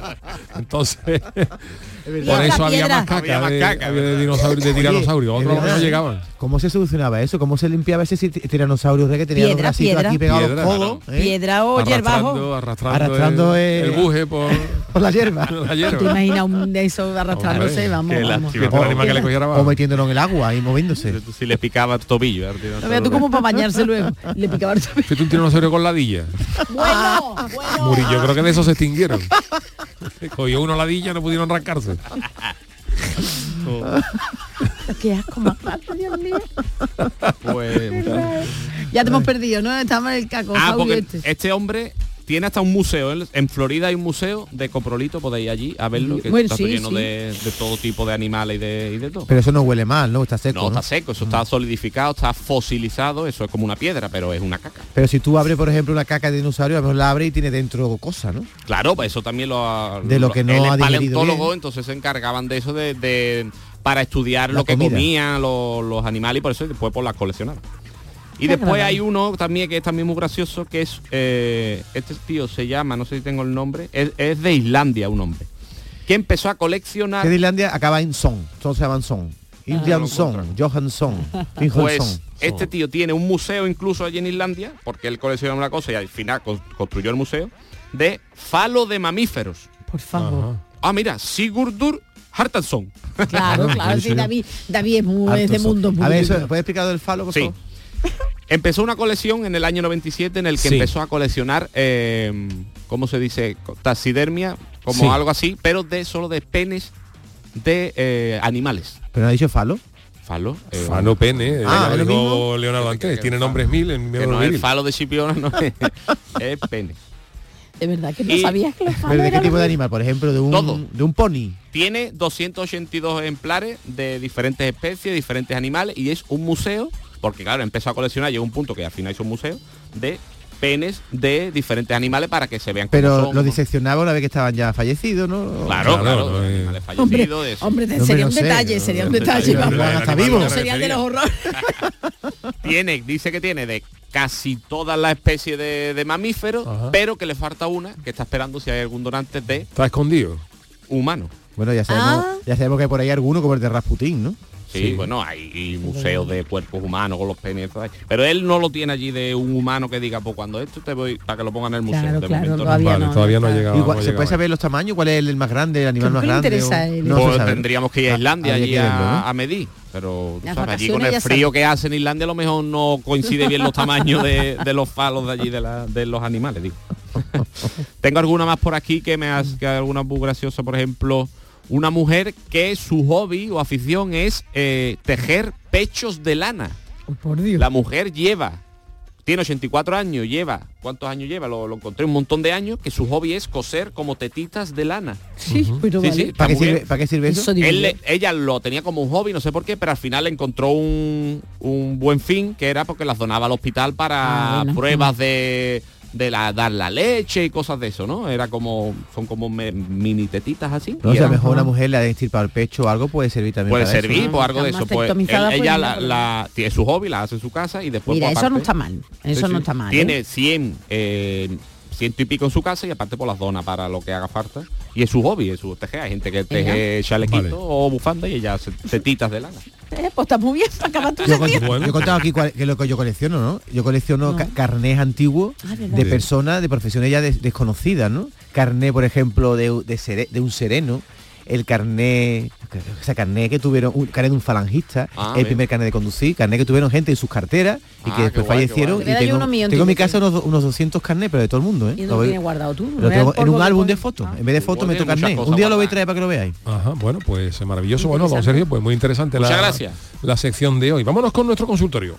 S11: Entonces, por
S13: Piedra,
S11: eso había
S13: piedra.
S11: más caca,
S14: Había más
S11: de,
S14: caca,
S11: había de
S14: ¿verdad?
S11: dinosaurio, de tiranosaurio,
S15: Oye,
S11: otros
S15: es
S11: no
S15: verdad.
S11: llegaban.
S15: ¿Cómo se solucionaba eso? ¿Cómo se limpiaba ese ti- tiranosaurio Rex que tenía los
S13: Piedra,
S15: bracitos
S13: piedra.
S15: aquí pegados a
S11: Piedra,
S15: los codos? ¿eh?
S13: Piedra o hierbajo.
S11: Arrastrando, arrastrando,
S15: Arrastrando,
S11: el,
S15: eh,
S11: el buje por
S15: Por la hierba.
S11: la
S13: ¿Te
S11: hierba.
S13: imaginas un de esos arrastrándose?
S11: Hombre,
S13: Vamos,
S14: qué
S13: vamos.
S14: lástima.
S11: Que el animal que le cogiera
S15: O
S11: abajo.
S15: metiéndolo en el agua y moviéndose.
S14: Si le picaba el tobillo. al
S13: No
S14: tiranosaurio
S13: veas tú
S14: Rex.
S13: como para bañarse luego. Le picaba el tobillo.
S11: Fuiste un tiranosaurio con ladilla.
S13: Bueno, bueno.
S11: Muri, yo creo que de eso se extinguieron. Cogió uno ladilla, no pudieron arrancarse.
S13: Qué asco más raro, Dios mío.
S14: Pues,
S13: Ya te hemos perdido, ¿no? Estamos en el
S14: ah,
S13: cacosaurio
S14: porque
S13: este.
S14: este hombre tiene hasta un museo. En, en Florida hay un museo de coprolito, podéis ir allí a verlo, que
S13: bueno,
S14: está
S13: sí,
S14: lleno
S13: sí.
S14: de, de todo tipo de animales y de, y de todo.
S15: Pero eso no huele mal, ¿no? Está seco.
S14: No,
S15: ¿no?
S14: está seco, eso está solidificado, está fosilizado, eso es como una piedra, pero es una caca.
S15: Pero si tú abres, por ejemplo, una caca de dinosaurio, a lo mejor la abre y tiene dentro cosas, ¿no?
S14: Claro, pues eso también lo ha...
S15: De lo que no
S14: el
S15: ha digerido
S14: paleontólogo,
S15: bien.
S14: entonces se encargaban de eso, de, de para estudiar
S15: La
S14: lo que
S15: comida.
S14: comían los, los animales, y por eso después por las coleccionaban. Y
S13: Qué
S14: después
S13: agradable.
S14: hay uno también que es también muy gracioso, que es, eh, este tío se llama, no sé si tengo el nombre, es, es de Islandia un hombre, que empezó a coleccionar...
S15: Que de Islandia acaba en son, todos se llaman son. Indian
S14: lo
S15: son, Johansson,
S14: Pues
S15: Finholson.
S14: este tío tiene un museo incluso allí en Islandia, porque él colecciona una cosa y al final con- construyó el museo, de falo de mamíferos.
S13: Por favor.
S14: Ah, mira, Sigurdur Hartason.
S13: Claro, claro, sí, David, David es, muy, es de mundo muy
S15: A ver,
S13: libre.
S15: eso, ¿puedes explicar del falo, por
S14: Sí.
S15: favor?
S14: Empezó una colección en el año noventa y siete en el que
S11: Sí.
S14: empezó a coleccionar, eh, ¿cómo se dice? Taxidermia, como
S11: Sí.
S14: algo así, pero de solo de penes de eh, animales.
S15: ¿Pero no ha dicho falo?
S14: Falo. eh,
S11: Fano pene, eh,
S15: Ah,
S11: ya
S15: ¿es lo
S11: dijo
S15: mismo?
S11: Leonardo antes, tiene nombres mil en
S14: que
S11: miembro
S14: no es el
S11: viril.
S14: falo de Chipiona, no es, es pene.
S13: De verdad que no
S14: Y-
S13: sabías que los falos
S15: ¿Pero de qué
S13: eran
S15: tipo de
S13: los-
S15: animal? Por ejemplo, de un,
S14: Todo.
S15: de un pony.
S14: Tiene doscientos ochenta y dos ejemplares de diferentes especies, diferentes animales, y es un museo, porque claro, empezó a coleccionar, llegó un punto que al final hizo un museo, de penes de diferentes animales para que se vean cómo
S15: Pero
S14: son,
S15: lo
S14: cómo-
S15: diseccionaba una vez que estaban ya fallecidos, ¿no?
S14: Claro,
S11: Claro,
S14: claro,
S11: no
S14: de
S11: es-
S14: animales
S13: Hombre,
S14: fallecidos, de eso.
S13: hombre,
S15: No,
S13: sería
S15: no
S13: un
S15: sé,
S13: detalle,
S15: no,
S13: sería un
S14: no,
S13: detalle.
S14: no,
S13: vamos.
S15: no, hasta
S11: Animal
S15: vivo.
S11: me
S13: Serían de
S11: refería.
S13: los horrores.
S14: Tiene, dice que tiene de casi todas las especies de, de mamíferos,
S11: Ajá.
S14: pero que le falta una, que está esperando si hay algún donante de
S11: Está escondido.
S14: humano.
S15: Bueno, ya sabemos,
S13: Ah.
S15: ya sabemos que por ahí hay alguno como el de Rasputín, ¿no?
S14: Sí,
S11: Sí.
S14: bueno, hay museos de cuerpos humanos con los penes, todo ahí. Pero él no lo tiene allí de un humano que diga, pues cuando esto te voy para que lo pongan en el museo.
S13: Claro,
S14: de
S13: claro,
S14: momento no.
S13: todavía
S11: Vale,
S13: no.
S11: todavía no ha
S13: está.
S11: llegado.
S15: ¿Y
S11: no
S15: cua-
S11: ha
S15: ¿Se
S11: llegado
S15: puede
S11: ahí.
S15: saber los tamaños? ¿Cuál es el más grande, el animal
S13: Creo
S15: más
S13: que le
S15: grande?
S13: interesa
S15: o-
S13: el-
S15: No
S14: Pues
S15: se sabe.
S14: tendríamos que ir a
S15: Ah,
S14: Islandia
S15: habría
S14: allí
S15: que
S14: a,
S15: verlo, ¿no?
S14: a medir. Pero tú
S13: Las
S14: sabes, allí
S13: vacaciones
S14: con el
S13: ya
S14: frío
S13: saben.
S14: que hace en Islandia a lo mejor no coincide bien los tamaños de, de los falos de allí de, la- de los animales, digo. Tengo alguna más por aquí que me hace que alguna muy graciosa, por ejemplo, una mujer que su hobby o afición es eh, tejer pechos de lana.
S13: Oh, por Dios.
S14: La mujer lleva, tiene ochenta y cuatro años, lleva, ¿cuántos años lleva? Lo, lo encontré un montón de años, que su hobby es coser como tetitas de lana.
S13: Sí, pero
S14: Sí,
S13: vale.
S14: sí.
S15: ¿Para qué,
S14: La mujer-
S15: sirve, ¿Para qué sirve eso?
S13: Eso digo
S14: Él
S13: yo.
S14: le- ella lo tenía como un hobby, no sé por qué, pero al final encontró un, un buen fin, que era porque las donaba al hospital para
S13: Ah, bueno.
S14: pruebas de, de la, dar la leche y cosas de eso, ¿no? Era como, son como me- mini tetitas así.
S15: No,
S14: y
S15: o sea, a lo
S14: era-
S15: mejor una mujer le ha estirpado el pecho o algo puede servir también
S14: puede
S15: para
S14: servir
S15: eso.
S14: por algo de
S13: Está
S14: eso. Pues, él-
S13: masectomizada,
S14: ella
S13: pues,
S14: la,
S13: no.
S14: la- tiene su hobby, la hace en su casa y después
S13: Mira,
S14: por
S13: eso no
S14: aparte-
S13: está mal. Eso
S14: Sí,
S13: no
S14: sí.
S13: está mal.
S14: Tiene
S13: ¿eh?
S14: cien, eh, ciento y pico en su casa y aparte por las dona para lo que haga falta. Y es su hobby, es su tejer. Hay gente que teje chalequito
S11: Vale.
S14: o bufanda y ella hace tetitas de lana.
S13: Eh, pues está muy bien para acabar tu
S15: Yo, con-
S13: día.
S11: Bueno.
S15: yo he contado aquí cuál- que es lo que yo colecciono, ¿no? Yo colecciono
S13: No.
S15: ca- carnés antiguos
S13: Ah, ¿verdad?
S15: de
S11: Sí.
S15: personas, de profesiones ya des- desconocidas, ¿no? Carné, por ejemplo, de, de, sere- de un sereno, el carné, o sea, carné que tuvieron, un carné de un falangista,
S14: Ah,
S15: el
S14: bien.
S15: primer carné de conducir, carné que tuvieron gente en sus carteras y
S14: Ah,
S15: que
S14: qué
S15: después
S14: guay, qué
S15: fallecieron.
S14: guay.
S15: Y
S13: Mira, yo
S15: tengo,
S13: uno mío,
S15: tengo en mi
S13: tío,
S15: casa unos, do- unos doscientos carnés, pero de todo el mundo, ¿eh?
S13: ¿Y
S15: Lo
S13: no
S15: voy-
S13: tienes guardado tú?
S15: lo
S13: ¿No
S15: tengo
S13: es
S15: en
S13: polvo
S15: un
S13: de
S15: álbum
S13: polvo?
S15: de fotos.
S13: Ah.
S15: En vez de fotos
S14: Joder,
S15: meto
S14: muchas
S15: carné.
S14: cosas
S15: Un día lo voy a
S14: guardadas.
S15: traer para que lo veáis.
S11: Ajá, bueno, pues eh, maravilloso. Bueno, don
S13: Interesante.
S11: Sergio, pues muy interesante
S14: Muchas
S11: la,
S14: gracias.
S11: la sección de hoy. Vámonos con nuestro consultorio.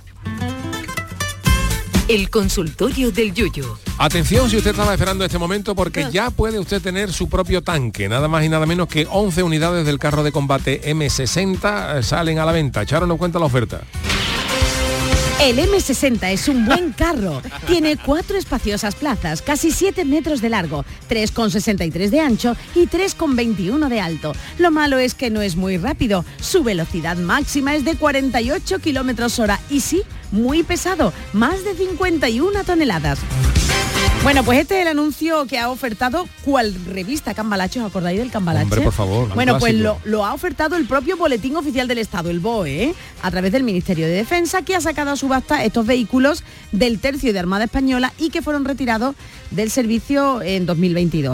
S10: El consultorio del Yuyu.
S11: Atención si usted estaba esperando este momento porque ya puede usted tener su propio tanque. Nada más y nada menos que once unidades del carro de combate eme sesenta eh, salen a la venta. Echaron en cuenta la oferta.
S13: El eme sesenta es un buen carro. Tiene cuatro espaciosas plazas, casi siete metros de largo, tres coma sesenta y tres de ancho y tres coma veintiuno de alto. Lo malo es que no es muy rápido. Su velocidad máxima es de cuarenta y ocho kilómetros hora y sí, muy pesado, más de cincuenta y una toneladas. Bueno, pues este es el anuncio que ha ofertado cual revista Cambalache. ¿Os acordáis del Cambalache?
S11: Hombre, por favor, un
S13: Bueno, pues
S11: clásico.
S13: lo, lo ha ofertado el propio Boletín Oficial del Estado, el B O E, ¿eh? A través del Ministerio de Defensa, que ha sacado a subasta estos vehículos del Tercio de Armada Española y que fueron retirados del servicio en dos mil veintidós.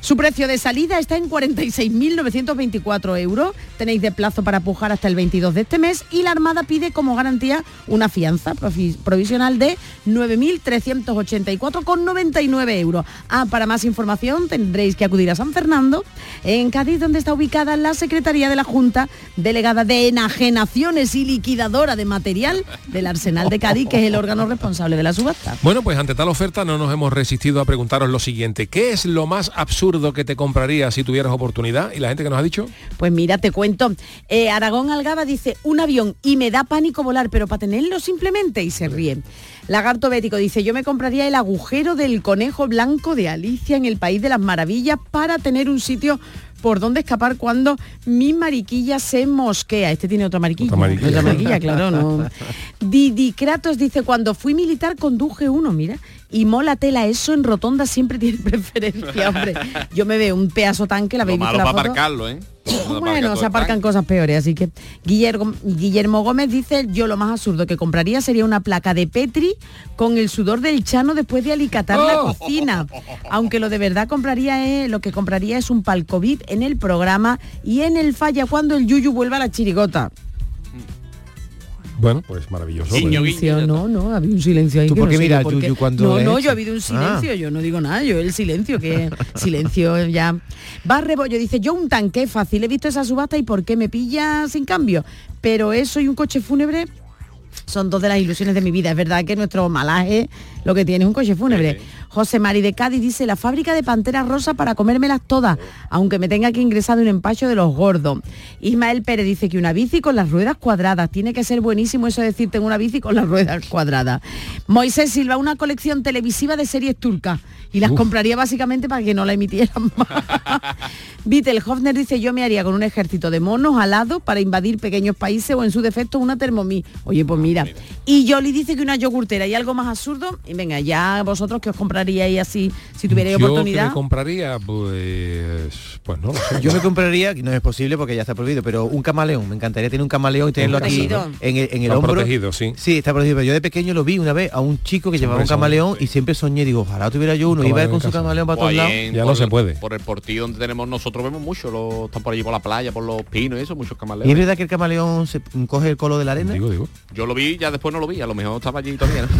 S13: Su precio de salida está en cuarenta y seis mil novecientos veinticuatro euros. Tenéis de plazo para pujar hasta el veintidós de este mes y la Armada pide como garantía una fianza provisional de nueve mil trescientos ochenta y cuatro con noventa y nueve euros. Ah, para más información tendréis que acudir a San Fernando, en Cádiz, donde está ubicada la Secretaría de la Junta Delegada de Enajenaciones y Liquidadora de Material del Arsenal de Cádiz, que es el órgano responsable de la subasta.
S11: Bueno, pues ante tal oferta no nos hemos resistido a preguntaros lo siguiente: ¿qué es lo más absurdo que te comprarías si tuvieras oportunidad? ¿Y la gente que nos ha dicho?
S13: Pues mira, te cuento. Eh, Aragón Algaba dice, un avión y me da pánico volar, pero para tenerlo simplemente, y se ríe. Lagarto Bético dice, yo me compraría el agujero del conejo blanco de Alicia en el País de las Maravillas para tener un sitio por donde escapar cuando mi mariquilla se mosquea. Este tiene otra mariquilla. Otra mariquilla, otra mariquilla claro, no. Didi Kratos dice, cuando fui militar conduje uno, mira, y mola tela, eso en rotonda siempre tiene preferencia, hombre. Yo me veo un pedazo tanque, la habéis visto la foto.
S14: Para aparcarlo, ¿eh?
S13: Bueno, se aparcan cosas peores, así que Guillermo, Guillermo Gómez dice, yo lo más absurdo que compraría sería una placa de Petri con el sudor del Chano después de alicatar oh. la cocina. Aunque lo de verdad compraría es, lo que compraría es un palco V I P en el programa y en el Falla cuando el Yuyu vuelva a la chirigota.
S11: Bueno, pues maravilloso.
S13: Silencio,
S11: pues.
S13: no, no, había un silencio ahí.
S15: ¿Tú
S13: que
S15: por qué
S13: no sé
S15: miras
S13: por
S15: Yuyu
S13: qué.
S15: cuando
S13: No,
S15: es?
S13: no, yo ha habido un silencio,
S15: Ah.
S13: yo no digo nada, yo el silencio, que silencio ya. Va Rebollo, dice, yo un tanque fácil, he visto esa subasta y por qué me pilla sin cambio, pero eso y un coche fúnebre son dos de las ilusiones de mi vida. Es verdad que nuestro malaje lo que tiene es un coche fúnebre. Sí. José Mari de Cádiz dice, la fábrica de panteras rosa para comérmelas todas, aunque me tenga que ingresar de un empacho de los gordos. Ismael Pérez dice que una bici con las ruedas cuadradas. Tiene que ser buenísimo eso de decir, tengo una bici con las ruedas cuadradas. Moisés Silva, una colección televisiva de series turcas. Y las Uf. compraría básicamente para que no la emitieran más. Vittel Hofner dice, yo me haría con un ejército de monos alados para invadir pequeños países o en su defecto una Thermomix. Oye, pues mira. Y Yoli dice que una yogurtera. ¿Y algo más absurdo? Y venga, ya vosotros que os compraríais así si tuvierais
S11: yo
S13: oportunidad.
S11: Yo me compraría, pues, pues no lo sé.
S15: Yo me compraría, no es posible porque ya está prohibido, pero un camaleón. Me encantaría tener un camaleón y tenerlo aquí en el, en el hombro.
S11: Protegido, sí.
S15: Sí, está protegido. Pero yo de pequeño lo vi una vez a un chico que llevaba un camaleón y siempre soñé, digo, ojalá tuviera yo uno. Iba con su camaleón para todos lados.
S11: Ya no se puede.
S14: Por el portillo donde tenemos nosotros vemos mucho, los, están por allí por la playa, por los pinos y eso, muchos camaleones.
S15: ¿Y es verdad que el camaleón se coge el color de la arena?
S11: Digo, digo.
S14: Yo lo vi, ya después no lo vi, a lo mejor estaba allí todavía, ¿no?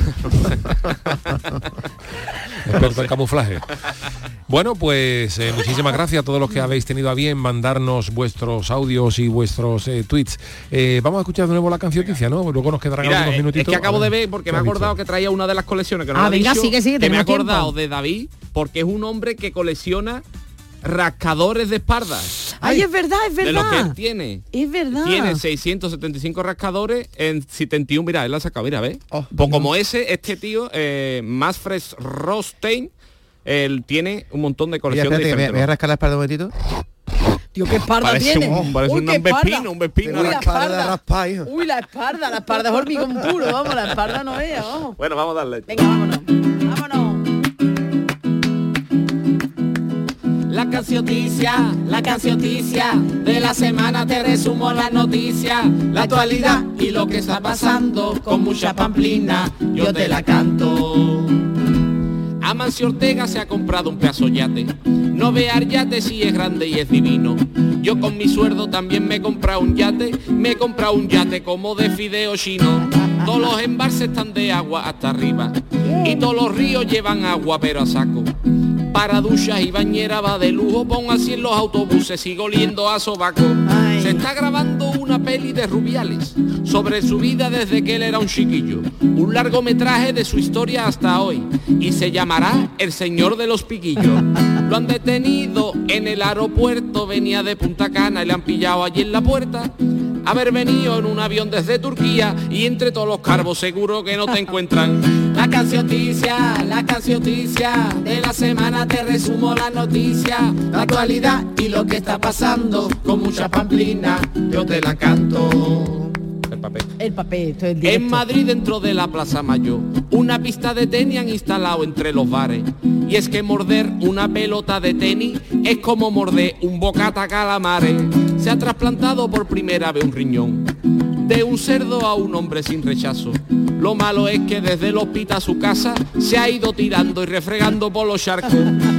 S11: Experto en camuflaje. Bueno, pues eh, muchísimas gracias a todos los que habéis tenido a bien mandarnos vuestros audios y vuestros eh, tweets. Eh, vamos a escuchar de nuevo la cancioticia, ¿no? Luego nos quedarán
S14: Mira,
S11: algunos minutitos.
S14: Es que acabo de ver, porque me he acordado que traía una de las colecciones que no
S13: ah,
S14: ha
S13: venga,
S14: dicho,
S13: sigue, sigue,
S14: que me he acordado
S13: tiempo.
S14: de David, porque es un hombre que colecciona rascadores de espaldas.
S13: Ay, es verdad, es verdad.
S14: De lo que él tiene.
S13: Es verdad.
S14: Tiene seiscientos setenta y cinco rascadores en setenta y uno, mira, él la ha sacado, mira, ¿ves? Oh, pues no. Como ese, este tío, eh, Manfred Rothstein, él tiene un montón de colección.
S15: Mira, espérate,
S14: de
S15: ¿me, ¿me voy a rascar la espalda un momentito?
S13: Tío, qué espalda
S14: parece
S13: tiene.
S14: Un, parece
S13: Uy,
S14: un
S13: qué
S14: vespino, un vespino.
S13: Uy, la espalda.
S15: Raspa, hijo.
S13: Uy, la espalda, la espalda es hormigón puro, vamos, la espalda no vea, vamos.
S14: Bueno, vamos a darle.
S13: Venga, vámonos. Vámonos.
S16: La cancioticia, la cancioticia de la semana te resumo la noticia, la actualidad y lo que está pasando con mucha pamplina, yo te la canto.
S14: Amancio Ortega se ha comprado un pedazo yate, no vea el yate si es grande y es divino. Yo con mi sueldo también me he comprado un yate, me he comprado un yate como de fideo chino. Todos los embalses están de agua hasta arriba y todos los ríos llevan agua pero a saco. Para duchas y bañera va de lujo, pon así en los autobuses, sigo oliendo a sobaco. Ay. Se está grabando una peli de Rubiales sobre su vida desde que él era un chiquillo, un largometraje de su historia hasta hoy, y se llamará El Señor de los Piquillos. Lo han detenido en el aeropuerto, venía de Punta Cana y le han pillado allí en la puerta. Haber venido en un avión desde Turquía y entre todos los carbos seguro que no te encuentran.
S16: La cancioticia, la cancioticia de la semana te resumo la noticia, la actualidad y lo que está pasando con mucha pamplina, yo te la canto.
S14: El papel.
S13: El papel, esto es directo.
S14: En Madrid, dentro de la Plaza Mayor, una pista de tenis han instalado entre los bares. Y es que morder una pelota de tenis es como morder un bocata calamares. Se ha trasplantado por primera vez un riñón de un cerdo a un hombre sin rechazo. Lo malo es que desde el hospital a su casa se ha ido tirando y refregando por los charcos.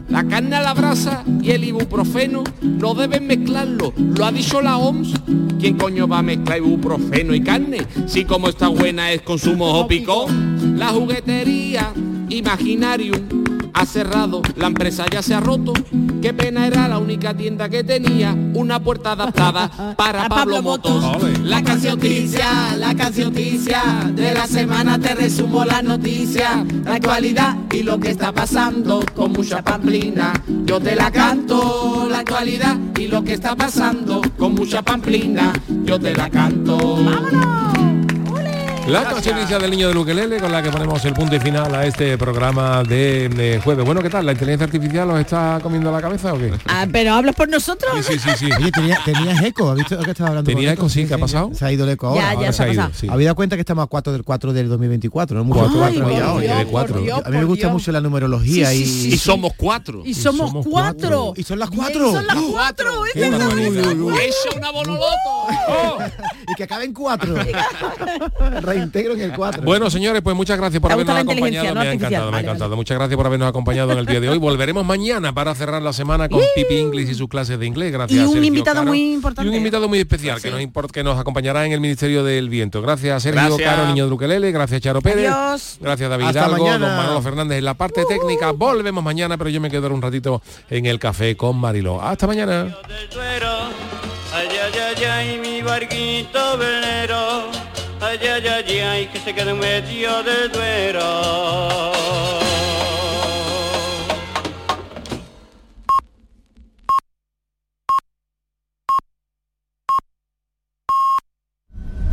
S16: La carne a la brasa y el ibuprofeno no deben mezclarlo, lo ha dicho la O M S. ¿Quién coño va a mezclar ibuprofeno y carne? Si como está buena es con su mojo picón. La juguetería Imaginarium ha cerrado, la empresa ya se ha roto. Qué pena, era la única tienda que tenía una puerta adaptada para Pablo Motos. La cancioticia, la cancioticia de la semana, te resumo la noticia, la actualidad y lo que está pasando con mucha pamplina. Yo te la canto, la actualidad y lo que está pasando con mucha pamplina. Yo te la canto. ¡Vámonos!
S11: La cancionista del niño del ukelele, con la que ponemos el punto y final a este programa de, de jueves. Bueno, ¿qué tal? ¿La inteligencia artificial os está comiendo la cabeza o qué?
S13: Ah, pero hablas por nosotros.
S11: Sí, sí, sí, sí.
S15: Oye, tenía, tenías eco, ¿has visto que estaba hablando?
S11: Tenía eco, sí, ¿qué ha pasado?
S15: Se ha ido el eco ahora.
S13: Ya, ya
S15: ahora
S13: se ha pasado.
S11: Sí.
S15: Había dado cuenta que estamos a cuatro del cuatro del dos mil veinticuatro, ¿no?
S11: Cuatro,
S15: Ay,
S11: cuatro,
S15: cuatro,
S11: oye, de cuatro.
S13: Dios,
S15: a mí me gusta
S13: Dios.
S15: mucho la numerología
S13: Sí,
S15: y,
S13: sí, sí,
S14: Y somos cuatro.
S13: Y somos,
S11: somos
S13: cuatro.
S15: y son las
S13: Bien,
S15: cuatro.
S13: son las cuatro.
S15: Qué
S13: Es verdad.
S15: barbaridad.
S14: ¡Eso, una bonoloto!
S15: Oh, y que acaben cuatro. Reintegro en el cuatro.
S11: Bueno, señores, pues muchas gracias por
S13: ¿Te gusta
S11: habernos
S13: la inteligencia,
S11: acompañado.
S13: no
S11: Me ha
S13: artificial?
S11: encantado, me ha
S13: Vale,
S11: encantado.
S13: vale.
S11: Muchas gracias por habernos acompañado en el día de hoy. Volveremos mañana para cerrar la semana con Pipi English y sus clases de inglés. Gracias
S13: Y
S11: a
S13: un
S11: Sergio
S13: invitado
S11: Caro.
S13: muy importante.
S11: Y un invitado muy especial que nos, import- que nos acompañará en el Ministerio del Viento. Gracias, Sergio
S14: Gracias.
S11: Caro, niño de Ukelele. Gracias, Charo Pérez.
S13: Adiós.
S11: Gracias, David
S15: Hasta
S11: Hidalgo,
S15: mañana.
S11: don Manolo Fernández en la parte técnica. Volvemos mañana, pero yo me quedo un ratito en el café con Mariló. Hasta mañana.
S2: del Duero, ay, ay, ay, ay, mi barquito velero, ay, ay, ay, ay, que se queda en medio del Duero.